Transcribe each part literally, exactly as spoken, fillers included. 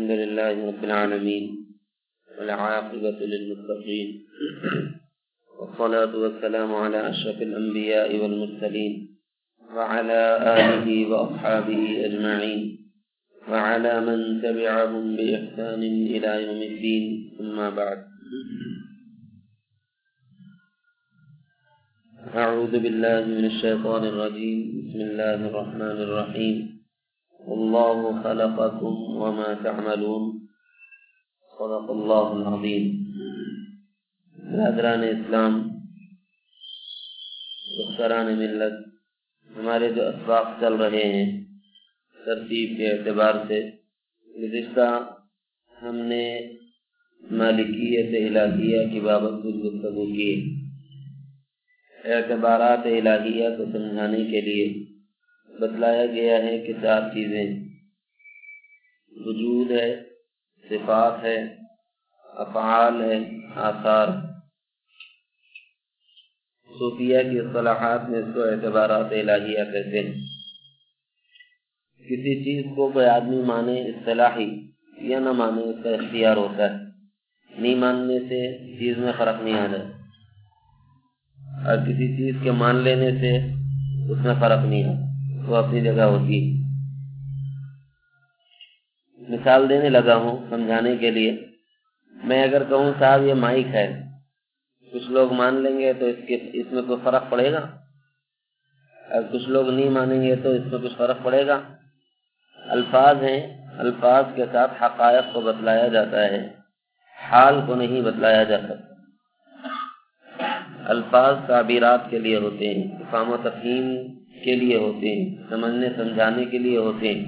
الحمد لله رب العالمين والعاقبة للمتقين والصلاة والسلام على أشرف الأنبياء والمرسلين وعلى آله وأصحابه أجمعين وعلى من تبعهم بإحسان إلى يوم الدين. أما بعد، أعوذ بالله من الشيطان الرجيم. بسم الله الرحمن الرحيم. والله خلقكم وما تعملون. صدق اللہ العظیم. برادران اسلام، دختران ملت، ہمارے جو اسباق چل رہے ہیں ترتیب کے اعتبار سے، گزشتہ ہم نے مالکیت الہیہ کی بابت کچھ گفتگو کی. اعتبارات الہیہ کو سمجھانے کے لیے بتلایا گیا ہے کہ چار چیزیں: وجود ہے، صفات ہے، افعال ہے، آثار. صوفیہ کی اصطلاحات میں اس کو اعتبارات الہیہ کہتے ہیں. کسی چیز کو کوئی آدمی مانے اصطلاحی یا نہ مانے، اس کا اختیار ہوتا ہے. نہیں ماننے سے چیز میں فرق نہیں آ جائے، اور کسی چیز کے مان لینے سے اس میں فرق نہیں آتا، وہ اپنی جگہ ہوتی ہے. مثال دینے لگا ہوں سمجھانے کے لیے. میں اگر کہوں صاحب یہ مائک ہے، کچھ لوگ مان لیں گے تو اس کے اس میں کوئی فرق پڑے گا، اور کچھ لوگ نہیں مانیں گے تو اس میں کچھ فرق پڑے گا. الفاظ ہیں، الفاظ کے ساتھ حقائق کو بتلایا جاتا ہے، حال کو نہیں بتلایا جا سکتا. الفاظ تعبیرات کے لیے ہوتے ہیں، افہام و تفہیم کے لیے ہوتے ہیں، سمجھنے سمجھانے کے لیے ہوتے ہیں،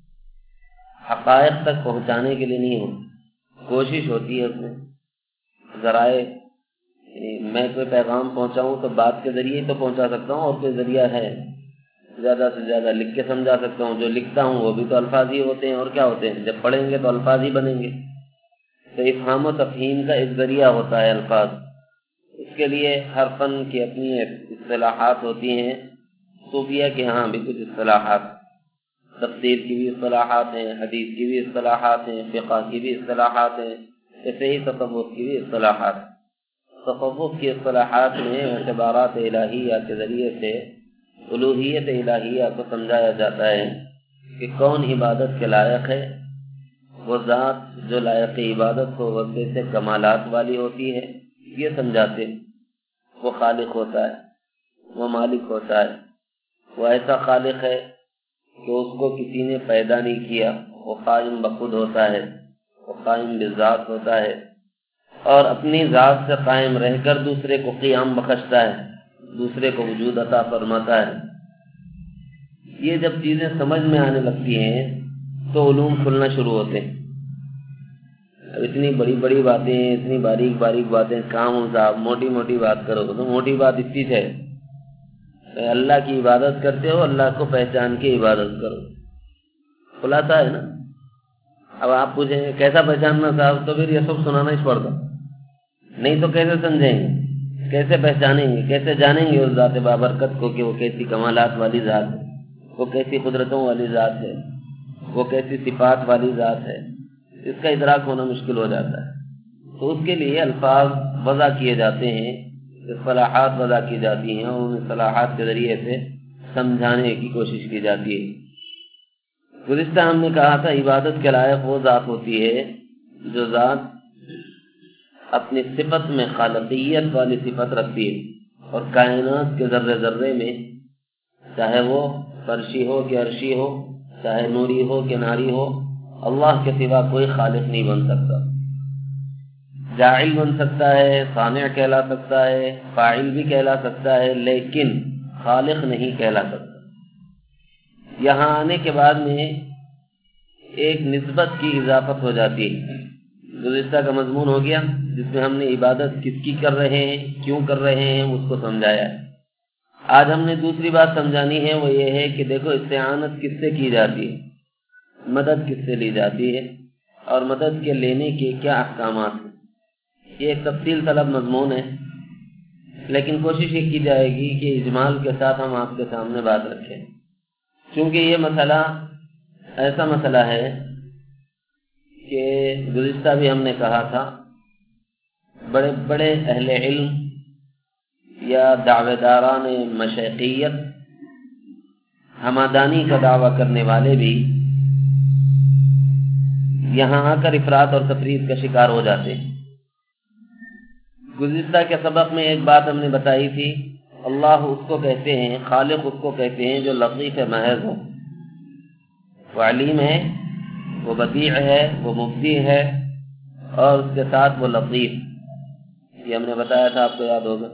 حقائق تک پہنچانے کے لیے نہیں ہوتے. کوشش ہوتی ہے اس میں ذرائع، میں کوئی پیغام پہنچاؤں تو بات کے ذریعے تو پہنچا سکتا ہوں، اور کوئی ذریعہ ہے زیادہ سے زیادہ لکھ کے سمجھا سکتا ہوں. جو لکھتا ہوں وہ بھی تو الفاظ ہی ہوتے ہیں، اور کیا ہوتے ہیں؟ جب پڑھیں گے تو الفاظ ہی بنیں گے. تو افہام و تفہیم کا ایک ذریعہ ہوتا ہے الفاظ. اس کے لیے ہر فن کی اپنی اصطلاحات ہوتی ہیں. صوفیہ کے ہاں بھی کچھ اصطلاحات، تفسیر کی بھی اصطلاحات ہیں، حدیث کی بھی اصطلاحات ہیں، فقہ کی بھی اصطلاحات ہیں، ایسے ہی تصوف کی بھی اصطلاحات. تصوف کی اصطلاحات میں اعتبارات الہیہ کے ذریعے سے الوہیت الہیہ کو سمجھایا جاتا ہے کہ کون عبادت کے لائق ہے. وہ ذات جو لائق عبادت ہو وہ کیسے کمالات والی ہوتی ہے، یہ سمجھاتے. وہ خالق ہوتا ہے، وہ مالک ہوتا ہے، وہ ایسا خالق ہے کہ اس کو کسی نے پیدا نہیں کیا، وہ قائم بخود ہوتا ہے، وہ قائم بذات ہوتا ہے، اور اپنی ذات سے قائم رہ کر دوسرے کو قیام بخشتا ہے، دوسرے کو وجود عطا فرماتا ہے. یہ جب چیزیں سمجھ میں آنے لگتی ہیں تو علوم کھلنا شروع ہوتے ہیں. اب اتنی بڑی بڑی باتیں، اتنی باریک باریک باتیں، کام صاحب موٹی موٹی بات کرو تو موٹی بات اتنی ہے، اللہ کی عبادت کرتے ہو، اللہ کو پہچان کے عبادت کرو. خلاصہ ہے نا. اب آپ پوچھیں گے کیسا پہچاننا صاحب، تو پھر یہ سب سنانا ہی پڑتا. نہیں تو کیسے سمجھیں گے، کیسے پہچانیں گے، کیسے جانیں گے اس ذات بابرکت کو کہ وہ کیسی کمالات والی ذات ہے، وہ کیسی قدرتوں والی ذات ہے، وہ کیسی صفات والی ذات ہے. اس کا ادراک ہونا مشکل ہو جاتا ہے. تو اس کے لیے الفاظ وضع کیے جاتے ہیں، اصطلاحات وضع کی جاتی ہیں، اور ان اصطلاحات کے ذریعے سے سمجھانے کی کوشش کی جاتی ہے. گزشتہ ہم نے کہا تھا عبادت کے لائق وہ ذات ہوتی ہے جو ذات اپنی صفت میں خالقیت والی صفت رکھتی ہے، اور کائنات کے ذرے ذرے میں، چاہے وہ فرشی ہو کہ عرشی ہو، چاہے نوری ہو کہ ناری ہو، اللہ کے سوا کوئی خالق نہیں بن سکتا. جاعل بن سکتا ہے، صانع کہلا سکتا ہے، فاعل بھی کہلا سکتا ہے، لیکن خالق نہیں کہلا سکتا. یہاں آنے کے بعد میں ایک نسبت کی اضافت ہو جاتی ہے. گزشتہ کا مضمون ہو گیا جس میں ہم نے عبادت کس کی کر رہے ہیں، کیوں کر رہے ہیں، اس کو سمجھایا ہے. آج ہم نے دوسری بات سمجھانی ہے، وہ یہ ہے کہ دیکھو استعانت کس سے کی جاتی ہے، مدد کس سے لی جاتی ہے، اور مدد کے لینے کے کیا احکامات ہیں. یہ ایک تفصیل طلب مضمون ہے، لیکن کوشش یہ کی جائے گی کہ اجمال کے ساتھ ہم آپ کے سامنے بات رکھیں، کیونکہ یہ مسئلہ ایسا مسئلہ ہے کہ گزشتہ بھی ہم نے کہا تھا بڑے بڑے اہل علم یا دعوے داران مشائخیت ہمادانی کا دعویٰ کرنے والے بھی یہاں آ کر افراط اور تفریط کا شکار ہو جاتے ہیں۔ گزشتہ کے سبق میں ایک بات ہم نے بتائی تھی، اللہ اس کو کہتے ہیں، خالق اس کو کہتے ہیں جو لطیف محض ہو، وہ علیم ہے، وہ بدیع ہے، وہ مبدی ہے، اور اس کے ساتھ وہ لطیف، یہ ہم نے بتایا تھا، آپ کو یاد ہوگا۔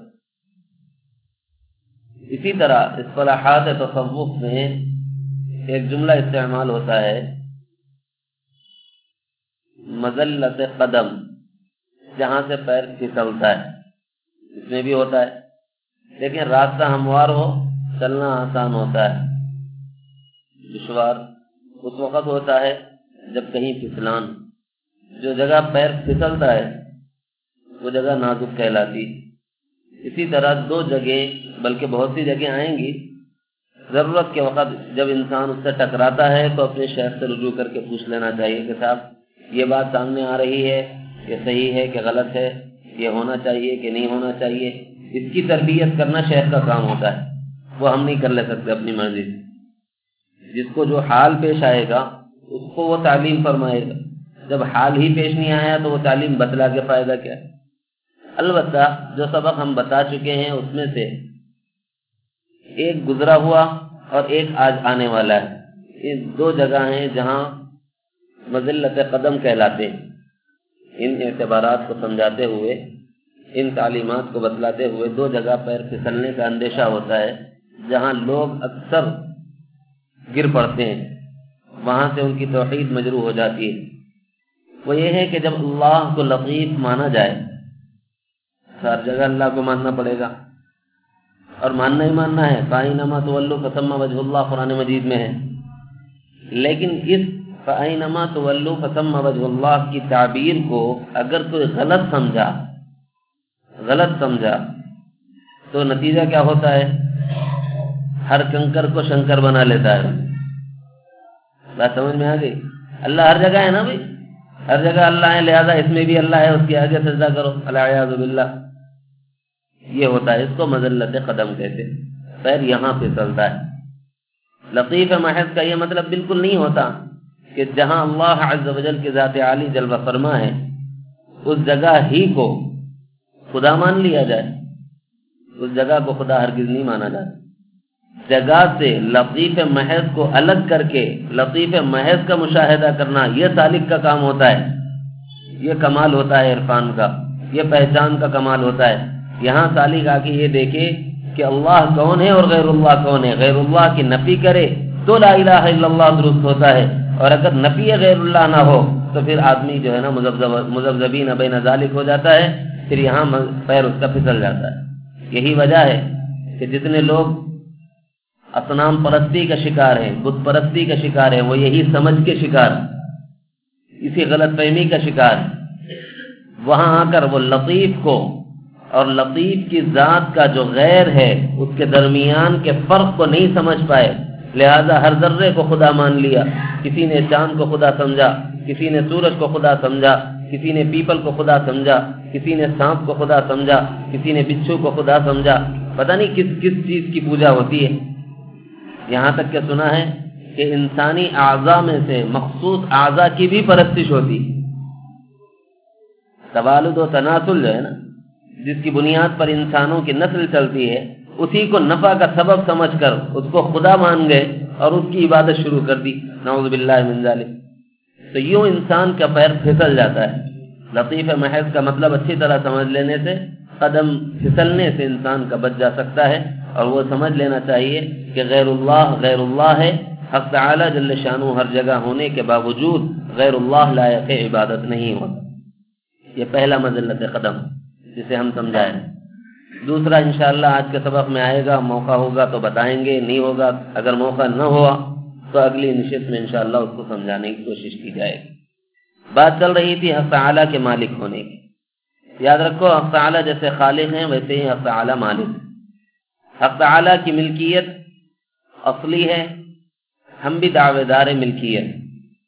اسی طرح اصطلاحات تصوف میں ایک جملہ استعمال ہوتا ہے مذلت قدم، جہاں سے پیر پھسلتا ہے، اس میں بھی ہوتا ہے، لیکن راستہ ہموار ہو چلنا آسان ہوتا ہے، دشوار اس وقت ہوتا ہے جب کہیں پھسلان، جو جگہ پیر پھسلتا ہے وہ جگہ نازک کہلاتی۔ اسی طرح دو جگہ بلکہ بہت سی جگہیں آئیں گی، ضرورت کے وقت جب انسان اس سے ٹکراتا ہے تو اپنے شیخ سے رجوع کر کے پوچھ لینا چاہیے کہ صاحب یہ بات سامنے آ رہی ہے، یہ صحیح ہے کہ غلط ہے، یہ ہونا چاہیے کہ نہیں ہونا چاہیے۔ اس کی تربیت کرنا شیخ کا کام ہوتا ہے، وہ ہم نہیں کر لے سکتے اپنی مرضی سے۔ جس کو جو حال پیش آئے گا اس کو وہ تعلیم فرمائے گا، جب حال ہی پیش نہیں آیا تو وہ تعلیم بتلا کے فائدہ کیا ہے؟ البتہ جو سبق ہم بتا چکے ہیں اس میں سے ایک گزرا ہوا اور ایک آج آنے والا ہے، یہ دو جگہ ہیں جہاں مذلت قدم کہلاتے ہیں۔ ان اعتبارات کو سمجھاتے ہوئے، ان تعلیمات کو بتلاتے ہوئے دو جگہ پیر پھسلنے کا اندیشہ ہوتا ہے جہاں لوگ اکثر گر پڑتے ہیں، وہاں سے ان کی توحید مجروح ہو جاتی ہے۔ وہ یہ ہے کہ جب اللہ کو لطیف مانا جائے، ہر جگہ اللہ کو ماننا پڑے گا، اور ماننا ہی ماننا ہے، فَأَيْنَمَا تُوَلُّوا فَثَمَّ وَجْهُ اللَّهِ قرآن مجید میں ہے۔ لیکن اس فَأَيْنَمَا تُوَلُّوا فَثَمَّ وَجْهُ اللَّهِ کی تعبیر کو اگر کوئی غلط سمجھا غلط سمجھا تو نتیجہ کیا ہوتا ہے؟ ہر کنکر کو شنکر بنا لیتا ہے۔ بات سمجھ میں آ گئی؟ اللہ ہر جگہ ہے نا بھائی، ہر جگہ اللہ ہے، لہذا اس میں بھی اللہ ہے، اس کے آگے سجدہ کرو، العیاذ باللہ۔ یہ ہوتا ہے، اس کو مذلت قدم کہتے ہیں، پیر یہاں پھسلتا ہے۔ لطیف محض کا یہ مطلب بالکل نہیں ہوتا کہ جہاں اللہ عز و جل کی ذات عالی جلوہ فرما ہے اس جگہ ہی کو خدا مان لیا جائے، اس جگہ کو خدا ہرگز نہیں مانا جاتا۔ جگہ سے لطیف محض کو الگ کر کے لطیف محض کا مشاہدہ کرنا، یہ سالک کا کام ہوتا ہے، یہ کمال ہوتا ہے عرفان کا، یہ پہچان کا کمال ہوتا ہے۔ یہاں سالک آ کے یہ دیکھے کہ اللہ کون ہے اور غیر اللہ کون ہے، غیر اللہ کی نفی کرے تو لا الہ الا اللہ درست ہوتا ہے، اور اگر نفی غیر اللہ نہ ہو تو پھر آدمی جو ہے نا مذبذبین بین ذالک ہو جاتا ہے، پھر یہاں پیر اس کا پھسل جاتا ہے۔ یہی وجہ ہے کہ جتنے لوگ اصنام پرستی کا شکار ہیں، بت پرستی کا شکار ہے، وہ یہی سمجھ کے شکار، اسی غلط فہمی کا شکار، وہاں آ کر وہ لطیف کو اور لطیف کی ذات کا جو غیر ہے اس کے درمیان کے فرق کو نہیں سمجھ پائے، لہذا ہر ذرے کو خدا مان لیا۔ کسی نے چاند کو خدا سمجھا، کسی نے سورج کو خدا سمجھا، کسی نے پیپل کو خدا سمجھا، کسی نے سانپ کو خدا سمجھا، کسی نے بچھو کو خدا سمجھا، پتہ نہیں کس کس چیز کی پوجا ہوتی ہے۔ یہاں تک کہ سنا ہے کہ انسانی اعضاء میں سے مخصوص اعضاء کی بھی پرستش ہوتی، توالد و تناسل جو ہے نا، جس کی بنیاد پر انسانوں کی نسل چلتی ہے، اسی کو نفع کا سبب سمجھ کر اس کو خدا مان گئے اور اس کی عبادت شروع کر دی، نعوذ باللہ من ذالک۔ تو یوں انسان کا پیر پھسل جاتا ہے۔ لطیف محض کا مطلب اچھی طرح سمجھ لینے سے قدم پھسلنے سے انسان کا بچ جا سکتا ہے، اور وہ سمجھ لینا چاہیے کہ غیر اللہ غیر اللہ ہے، حق تعالی جل شانہ ہر جگہ ہونے کے باوجود غیر اللہ لائق عبادت نہیں ہوتا۔ یہ پہلا مذلت قدم جسے ہم سمجھائیں۔ دوسرا انشاءاللہ آج کے سبق میں آئے گا، موقع ہوگا تو بتائیں گے، نہیں ہوگا اگر موقع نہ ہوا تو اگلی نشست میں انشاءاللہ اس کو سمجھانے کی کوشش کی جائے گی۔ بات چل رہی تھی حق تعالی کے مالک ہونے کی۔ یاد رکھو حق تعالی جیسے خالق ہیں ویسے ہی حق تعالی مالک۔ حق تعالی کی ملکیت اصلی ہے، ہم بھی دعوے دار ملکیت،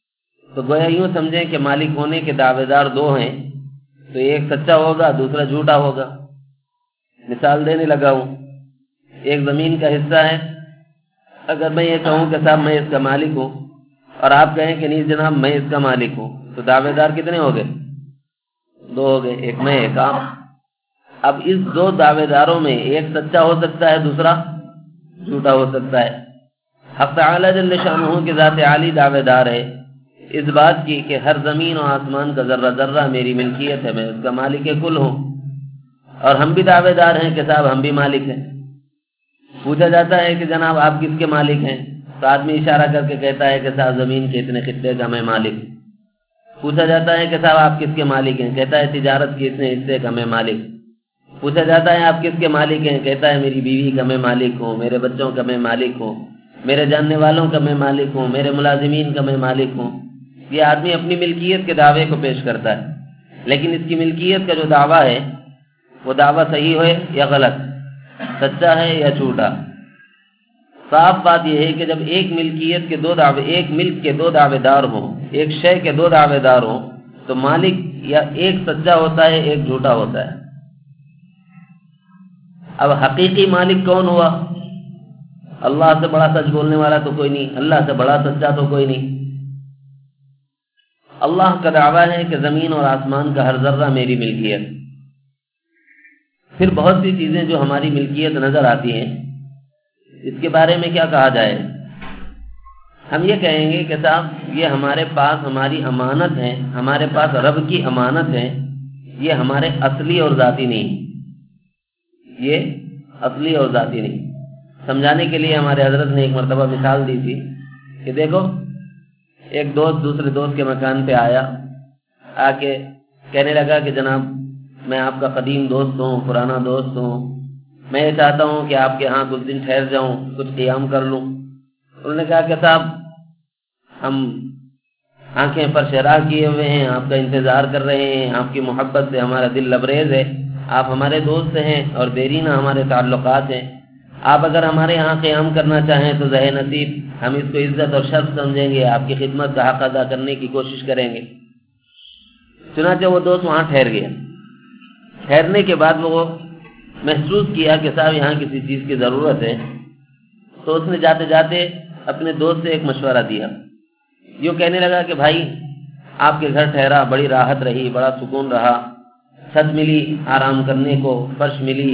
تو گویا یوں سمجھیں کہ مالک ہونے کے دعوے دار دو ہیں، تو ایک سچا ہوگا دوسرا جھوٹا ہوگا۔ مثال دینے لگا ہوں، ایک زمین کا حصہ ہے، اگر میں یہ کہوں کہ صاحب میں اس کا مالک ہوں اور آپ کہیں کہ نہیں جناب میں اس کا مالک ہوں، تو دعوے دار کتنے ہو گئے؟ دو ہو گئے، ایک میں ایک آپ۔ اب اس دو دعوے داروں میں ایک سچا ہو سکتا ہے دوسرا جھوٹا ہو سکتا ہے۔ حق تعالی جل شانہ کی ذات عالی دعوے دار ہے اس بات کی کہ ہر زمین و آسمان کا ذرہ ذرہ میری ملکیت ہے، میں اس کا مالک کل ہوں، اور ہم بھی دعوے دار ہیں کہ صاحب ہم بھی مالک ہیں۔ پوچھا جاتا ہے کہ جناب آپ کس کے مالک ہیں، تو آدمی اشارہ کر کے کہتا ہے کہ صاحب زمین کے اتنے خطے کا میں مالک۔ پوچھا جاتا ہے کہ صاحب آپ کس کے مالک ہیں، کہتا ہے تجارت کے اتنے حصے کا میں مالک۔ پوچھا جاتا ہے آپ کس کے مالک ہیں، کہتا ہے میری بیوی کا میں مالک ہوں، میرے بچوں کا میں مالک ہوں، میرے جاننے والوں کا میں مالک ہوں، میرے ملازمین کا میں مالک ہوں۔ یہ آدمی اپنی ملکیت کے دعوے کو پیش کرتا ہے، لیکن اس کی ملکیت کا جو دعویٰ ہے وہ دعویٰ صحیح ہے یا غلط، سچا ہے یا جھوٹا؟ صاف بات یہ ہے کہ جب ایک ملکیت کے دو دعوے، ایک ملک کے دو دعوے دار ہوں، ایک شے کے دو دعوے دار ہوں، تو مالک یا ایک سچا ہوتا ہے ایک جھوٹا ہوتا ہے۔ اب حقیقی مالک کون ہوا؟ اللہ سے بڑا سچ بولنے والا تو کوئی نہیں، اللہ سے بڑا سچا تو کوئی نہیں۔ اللہ کا دعویٰ ہے کہ زمین اور آسمان کا ہر ذرہ میری ملکیت۔ پھر بہت سی چیزیں جو ہماری ملکیت نظر آتی ہیں، اس کے بارے میں کیا کہا جائے؟ ہم یہ کہیں گے کہ صاحب یہ ہمارے پاس ہماری امانت ہے، ہمارے پاس رب کی امانت ہے، یہ ہمارے اصلی اور ذاتی نہیں، یہ اصلی اور ذاتی نہیں۔ سمجھانے کے لیے ہمارے حضرت نے ایک مرتبہ مثال دی تھی کہ دیکھو ایک دوست دوسرے دوست کے مکان پہ آیا، آ کے کہنے لگا کہ جناب میں آپ کا قدیم دوست ہوں، پرانا دوست ہوں، میں یہ چاہتا ہوں کہ آپ کے ہاں کچھ دن ٹھہر جاؤں، کچھ قیام کر لوں۔ انہوں نے کہا کہ صاحب ہم آنکھیں پر شراح کیے ہوئے ہیں، آپ کا انتظار کر رہے ہیں، آپ کی محبت سے ہمارا دل لبریز ہے، آپ ہمارے دوست ہیں اور دیرینہ ہمارے تعلقات ہیں، آپ اگر ہمارے یہاں قیام کرنا چاہیں تو ذہ نصیب ہم اس کو عزت اور شرف سمجھیں گے، آپ کی خدمت کا حق ادا کرنے کی کوشش کریں گے۔ چنانچہ وہ دوست وہاں ٹھہر گیا۔ ٹھہرنے کے بعد وہ محسوس کیا کہ صاحب یہاں کسی چیز کی ضرورت ہے، تو اس نے جاتے جاتے اپنے دوست سے ایک مشورہ دیا، یوں کہنے لگا کہ بھائی آپ کے گھر ٹھہرا، بڑی راحت رہی، بڑا سکون رہا، چھت ملی آرام کرنے کو، فرش ملی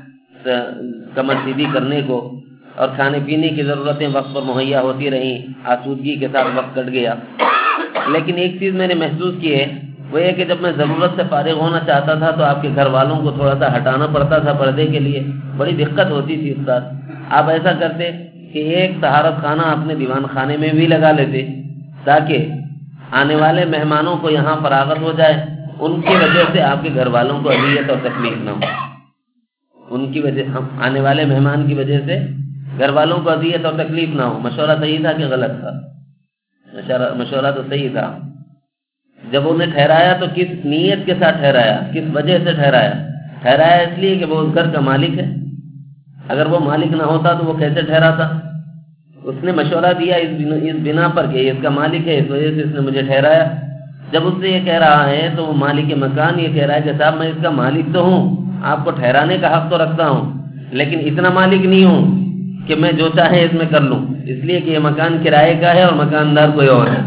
کمر سیدھی کرنے کو، اور کھانے پینے کی ضرورتیں وقت پر مہیا ہوتی رہیں، آسودگی کے ساتھ وقت کٹ گیا۔ لیکن ایک چیز میں نے محسوس کی ہے، وہ یہ کہ جب میں ضرورت سے فارغ ہونا چاہتا تھا تو آپ کے گھر والوں کو تھوڑا سا ہٹانا پڑتا تھا پردے کے لیے، بڑی دقت ہوتی تھی اس بات۔ آپ ایسا کرتے کہ ایک طہارت خانہ اپنے دیوان خانے میں بھی لگا لیتے، تاکہ آنے والے مہمانوں کو یہاں فراغت ہو جائے، ان کی وجہ سے آپ کے گھر والوں کو اذیت اور تکلیف نہ ہو، ان کی وجہ آنے والے مہمان کی وجہ سے گھر والوں کو اذیت اور تکلیف نہ ہو۔ مشورہ صحیح تھا کہ غلط تھا؟ مشورہ تو صحیح تھا۔ جب انہیں ٹھہرایا تو کس نیت کے ساتھ ٹھہرایا، کس وجہ سے ٹھہرایا؟ ٹھہرایا اس لیے کہ وہ اس گھر کا مالک ہے۔ اگر وہ مالک نہ ہوتا تو وہ کیسے ٹھہراتا؟ اس نے مشورہ دیا اس بنا پر کہ اس کا مالک ہے، اس وجہ سے اس نے مجھے ٹھہرایا۔ جب اس سے یہ کہہ رہا ہے تو وہ مالک مکان یہ کہہ رہا ہے کہ صاحب میں اس کا مالک تو ہوں، آپ کو ٹھہرانے کا حق تو رکھتا ہوں، لیکن اتنا مالک نہیں ہوں کہ میں جو چاہے اس میں کر لوں، اس لیے کہ یہ مکان کرائے کا ہے اور مکاندار کوئی اور ہے۔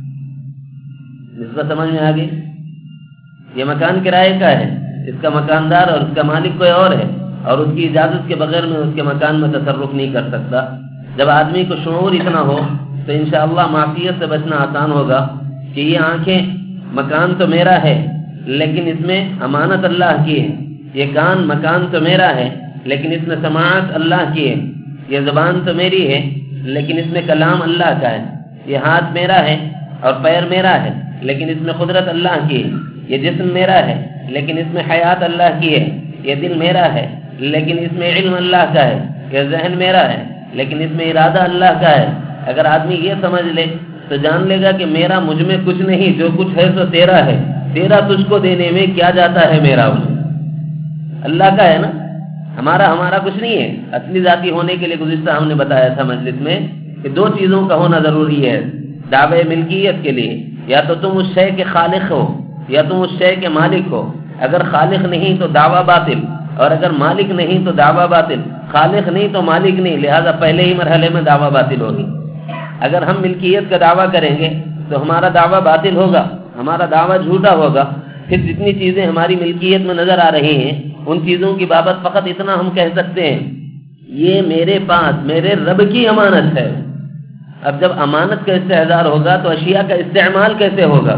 نسبت سمجھ میں آ گئی؟ یہ مکان کرائے کا ہے، اس کا مکاندار اور اس کا مالک کوئی اور ہے، اور اس کی اجازت کے بغیر میں اس کے مکان میں تصرف نہیں کر سکتا۔ جب آدمی کو شعور اتنا ہو تو انشاءاللہ معصیت سے بچنا آسان ہوگا کہ یہ آنکھیں مکان تو میرا ہے لیکن اس میں امانت اللہ کی ہے، یہ کان مکان تو میرا ہے لیکن اس میں سماعت اللہ کی ہے، یہ زبان تو میری ہے لیکن اس میں کلام اللہ کا ہے، یہ ہاتھ میرا ہے اور پیر میرا ہے لیکن اس میں قدرت اللہ کی ہے، یہ جسم میرا ہے لیکن اس میں حیات اللہ کی ہے، یہ دل میرا ہے لیکن اس میں علم اللہ کا ہے، یہ ذہن میرا ہے لیکن اس میں ارادہ اللہ کا ہے۔ اگر آدمی یہ سمجھ لے تو جان لے گا کہ میرا مجھ میں کچھ نہیں، جو کچھ ہے سو تیرا ہے، تیرا تجھ کو دینے میں کیا جاتا ہے، میرا اللہ کا ہے نا، ہمارا ہمارا کچھ نہیں ہے۔ اصلی ذاتی ہونے کے لیے گزشتہ ہم نے بتایا تھا مجلس میں کہ دو چیزوں کا ہونا ضروری ہے، دعوے ملکیت کے لیے یا تو تم اس شے کے خالق ہو یا تم اس شے کے مالک ہو. اگر خالق نہیں تو دعویٰ باطل، اور اگر مالک نہیں تو دعویٰ باطل. خالق نہیں تو مالک نہیں، لہذا پہلے ہی مرحلے میں دعویٰ باطل ہوگی. اگر ہم ملکیت کا دعویٰ کریں گے تو ہمارا دعویٰ باطل ہوگا، ہمارا دعویٰ جھوٹا ہوگا. پھر جتنی چیزیں ہماری ملکیت میں نظر آ رہی ہیں ان چیزوں کی بابت فقط اتنا ہم کہہ سکتے ہیں یہ میرے پاس میرے رب کی امانت ہے. اب جب امانت کا استحضار ہوگا تو اشیاء کا استعمال کیسے ہوگا؟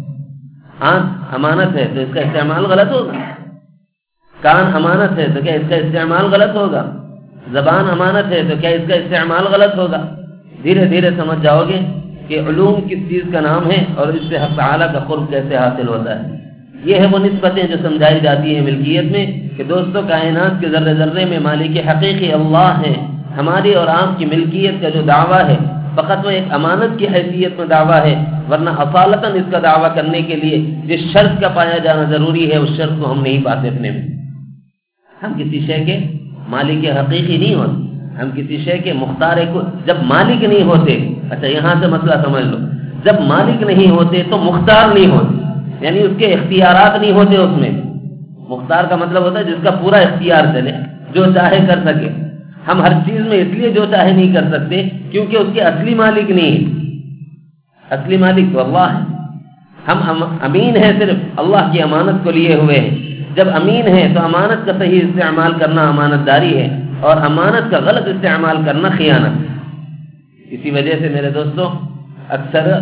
آنکھ امانت ہے تو اس کا استعمال غلط ہوگا. کان امانت ہے تو کیا اس کا استعمال غلط ہوگا؟ زبان امانت ہے تو کیا اس کا استعمال غلط ہوگا؟ دھیرے دھیرے سمجھ جاؤ گے کہ علوم کس چیز کا نام ہے اور اس سے حق تعالیٰ کا قرب کیسے حاصل ہوتا ہے. یہ ہے وہ نسبتیں جو سمجھائی جاتی ہیں ملکیت میں کہ دوستوں کائنات کے ذرے ذرے میں مالک حقیقی اللہ ہے. ہماری اور آپ کی ملکیت کا جو دعویٰ ہے فقط وہ ایک امانت کی حیثیت میں دعویٰ ہے، ورنہ اصالتاً اس کا دعویٰ کرنے کے لیے جس شرط کا پایا جانا ضروری ہے اس شرط کو ہم نہیں پاتے اپنے میں. ہم کسی شے کے مالک حقیقی نہیں ہوتے، ہم کسی شے کے مختار کو جب مالک نہیں ہوتے. اچھا یہاں سے مسئلہ سمجھ لو، جب مالک نہیں ہوتے تو مختار نہیں ہوتے، یعنی اس کے اختیارات نہیں ہوتے. اس میں مختار کا مطلب ہوتا ہے جس کا پورا اختیار چلے، جو چاہے کر سکے. ہم ہر چیز میں اس لیے جو چاہے نہیں کر سکتے کیونکہ اس کے اصلی مالک نہیں ہے. اصلی مالک تو اللہ ہے. ہم امین ہیں صرف اللہ کی امانت کو لیے ہوئے ہیں. جب امین ہے تو امانت کا صحیح استعمال کرنا امانت داری ہے اور امانت کا غلط استعمال کرنا خیانت. اسی وجہ سے میرے دوستو اکثر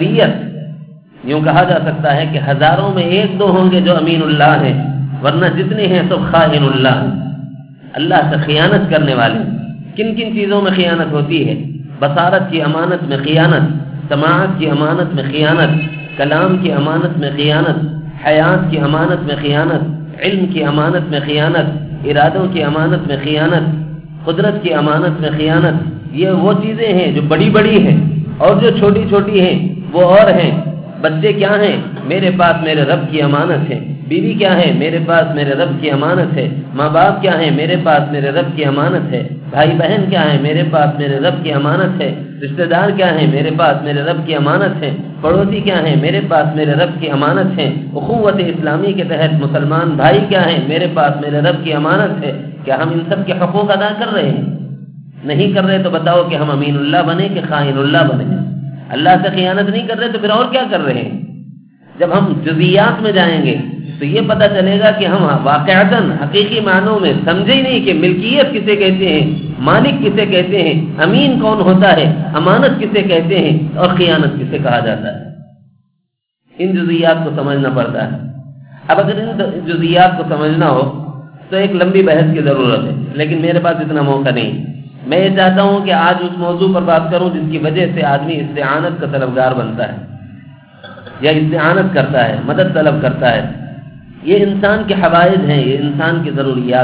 اکثریت یوں کہا جا سکتا ہے کہ ہزاروں میں ایک دو ہوں گے جو امین اللہ ہیں، ورنہ جتنے ہیں سب خائن اللہ ہیں، اللہ سے خیانت کرنے والے. کن کن چیزوں میں خیانت ہوتی ہے؟ بصارت کی امانت میں خیانت، سماعت کی امانت میں خیانت، کلام کی امانت میں خیانت، حیات کی امانت میں خیانت، علم کی امانت میں خیانت، ارادوں کی امانت میں خیانت، قدرت کی امانت میں خیانت. یہ وہ چیزیں ہیں جو بڑی بڑی ہیں اور جو چھوٹی چھوٹی ہیں وہ اور ہیں. بچے کیا ہیں؟ میرے پاس میرے رب کی امانت ہے. بیوی کیا ہے؟ میرے پاس میرے رب کی امانت ہے. ماں باپ کیا ہے؟ میرے پاس میرے رب کی امانت ہے. بھائی بہن کیا ہے؟ میرے پاس میرے رب کی امانت ہے. رشتہ دار کیا ہے؟ میرے پاس میرے رب کی امانت ہے. پڑوسی کیا ہے؟ میرے پاس میرے رب کی امانت ہے. اخوت اسلامی کے تحت مسلمان بھائی کیا ہیں؟ میرے پاس میرے رب کی امانت ہے. کیا ہم ان سب کے حقوق ادا کر رہے ہیں؟ نہیں کر رہے تو بتاؤ کہ ہم امین اللہ بنے کہ خائن اللہ بنے؟ اللہ سے خیانت نہیں کر رہے تو پھر اور کیا کر رہے ہیں؟ جب ہم جزیات میں جائیں گے تو یہ پتہ چلے گا کہ ہم واقعتاً حقیقی معنوں میں سمجھے ہی نہیں کہ ملکیت کسے کہتے ہیں، مالک کسے کہتے ہیں، امین کون ہوتا ہے، امانت کسے کہتے ہیں اور خیانت کسے کہا جاتا ہے. ان جزیات کو سمجھنا پڑتا ہے. اب اگر ان جزیات کو سمجھنا ہو تو ایک لمبی بحث کی ضرورت ہے، لیکن میرے پاس اتنا موقع نہیں. میں یہ چاہتا ہوں کہ آج اس موضوع پر بات کروں جس کی وجہ سے آدمی استعانت کا طلبگار بنتا ہے یا استعانت کرتا ہے، مدد طلب کرتا ہے. یہ انسان کے حوائج ہیں، یہ انسان کی ضروریات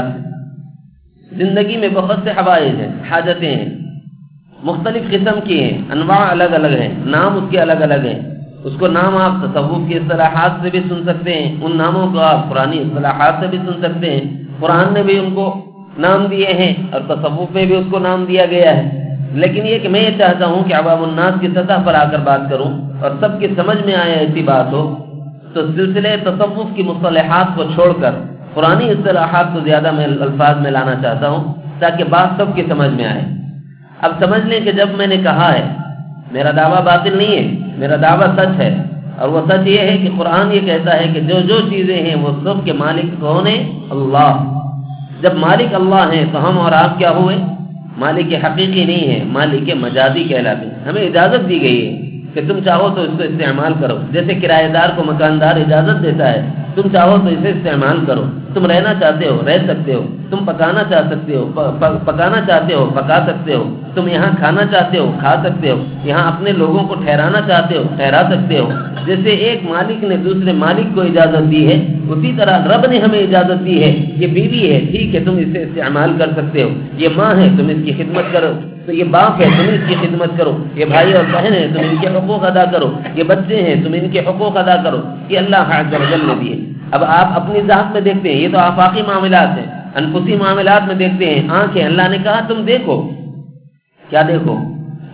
ہیں. زندگی میں بہت سے حوائج ہیں، حاجتیں ہیں، مختلف قسم کی ہیں، انواع الگ الگ ہیں، نام اس کے الگ الگ ہیں. اس کو نام آپ تصوف کی اصطلاحات سے بھی سن سکتے ہیں، ان ناموں کو آپ قرآنی اصطلاحات سے بھی سن سکتے ہیں. قرآن نے بھی ان کو نام دیے ہیں اور تصوف میں بھی اس کو نام دیا گیا ہے. لیکن یہ کہ میں یہ چاہتا ہوں کہ عوام الناس کی سطح پر آ کر بات کروں اور سب کی سمجھ میں آئے ایسی بات ہو تو سلسلے تصوف کی مصطلحات کو چھوڑ کر قرآنی اصطلاحات کو زیادہ میں الفاظ میں لانا چاہتا ہوں تاکہ بات سب کی سمجھ میں آئے. اب سمجھ لیں کہ جب میں نے کہا ہے میرا دعویٰ باطل نہیں ہے، میرا دعویٰ سچ ہے، اور وہ سچ یہ ہے کہ قرآن یہ کہتا ہے کہ جو جو چیزیں ہیں وہ سب کے مالک کون ہیں؟ اللہ. جب مالک اللہ ہیں تو ہم اور آپ کیا ہوئے؟ مالک حقیقی نہیں ہے، مالک مجازی کہلاتے ہیں. ہمیں اجازت دی گئی ہے کہ تم چاہو تو اس کو استعمال کرو، جیسے کرایہ دار کو مکاندار اجازت دیتا ہے تم چاہو تو اسے استعمال کرو. تم رہنا چاہتے ہو رہ سکتے ہو، تم پکانا چاہ سکتے ہو پکانا چاہتے ہو پکا سکتے ہو، تم یہاں کھانا چاہتے ہو کھا سکتے ہو، یہاں اپنے لوگوں کو ٹھہرانا چاہتے ہو ٹھہرا سکتے ہو. جیسے ایک مالک نے دوسرے مالک کو اجازت دی ہے اسی طرح رب نے ہمیں اجازت دی ہے. یہ بیوی ہے، ٹھیک ہے، تم اسے استعمال کر سکتے ہو. یہ ماں ہے، تم اس کی خدمت کرو. تو یہ باپ ہے، تم اس کی خدمت کرو. یہ بھائی اور بہن ہے، تم ان کے حقوق ادا کرو. یہ بچے ہیں، تم ان کے حقوق ادا کرو. یہ اللہ عز و جل نے دیے. اب آپ اپنی ذات میں دیکھتے ہیں، یہ تو آفاقی معاملات ہیں، انفسی معاملات میں دیکھتے ہیں. آنکھیں، اللہ نے کہا تم دیکھو. کیا دیکھو؟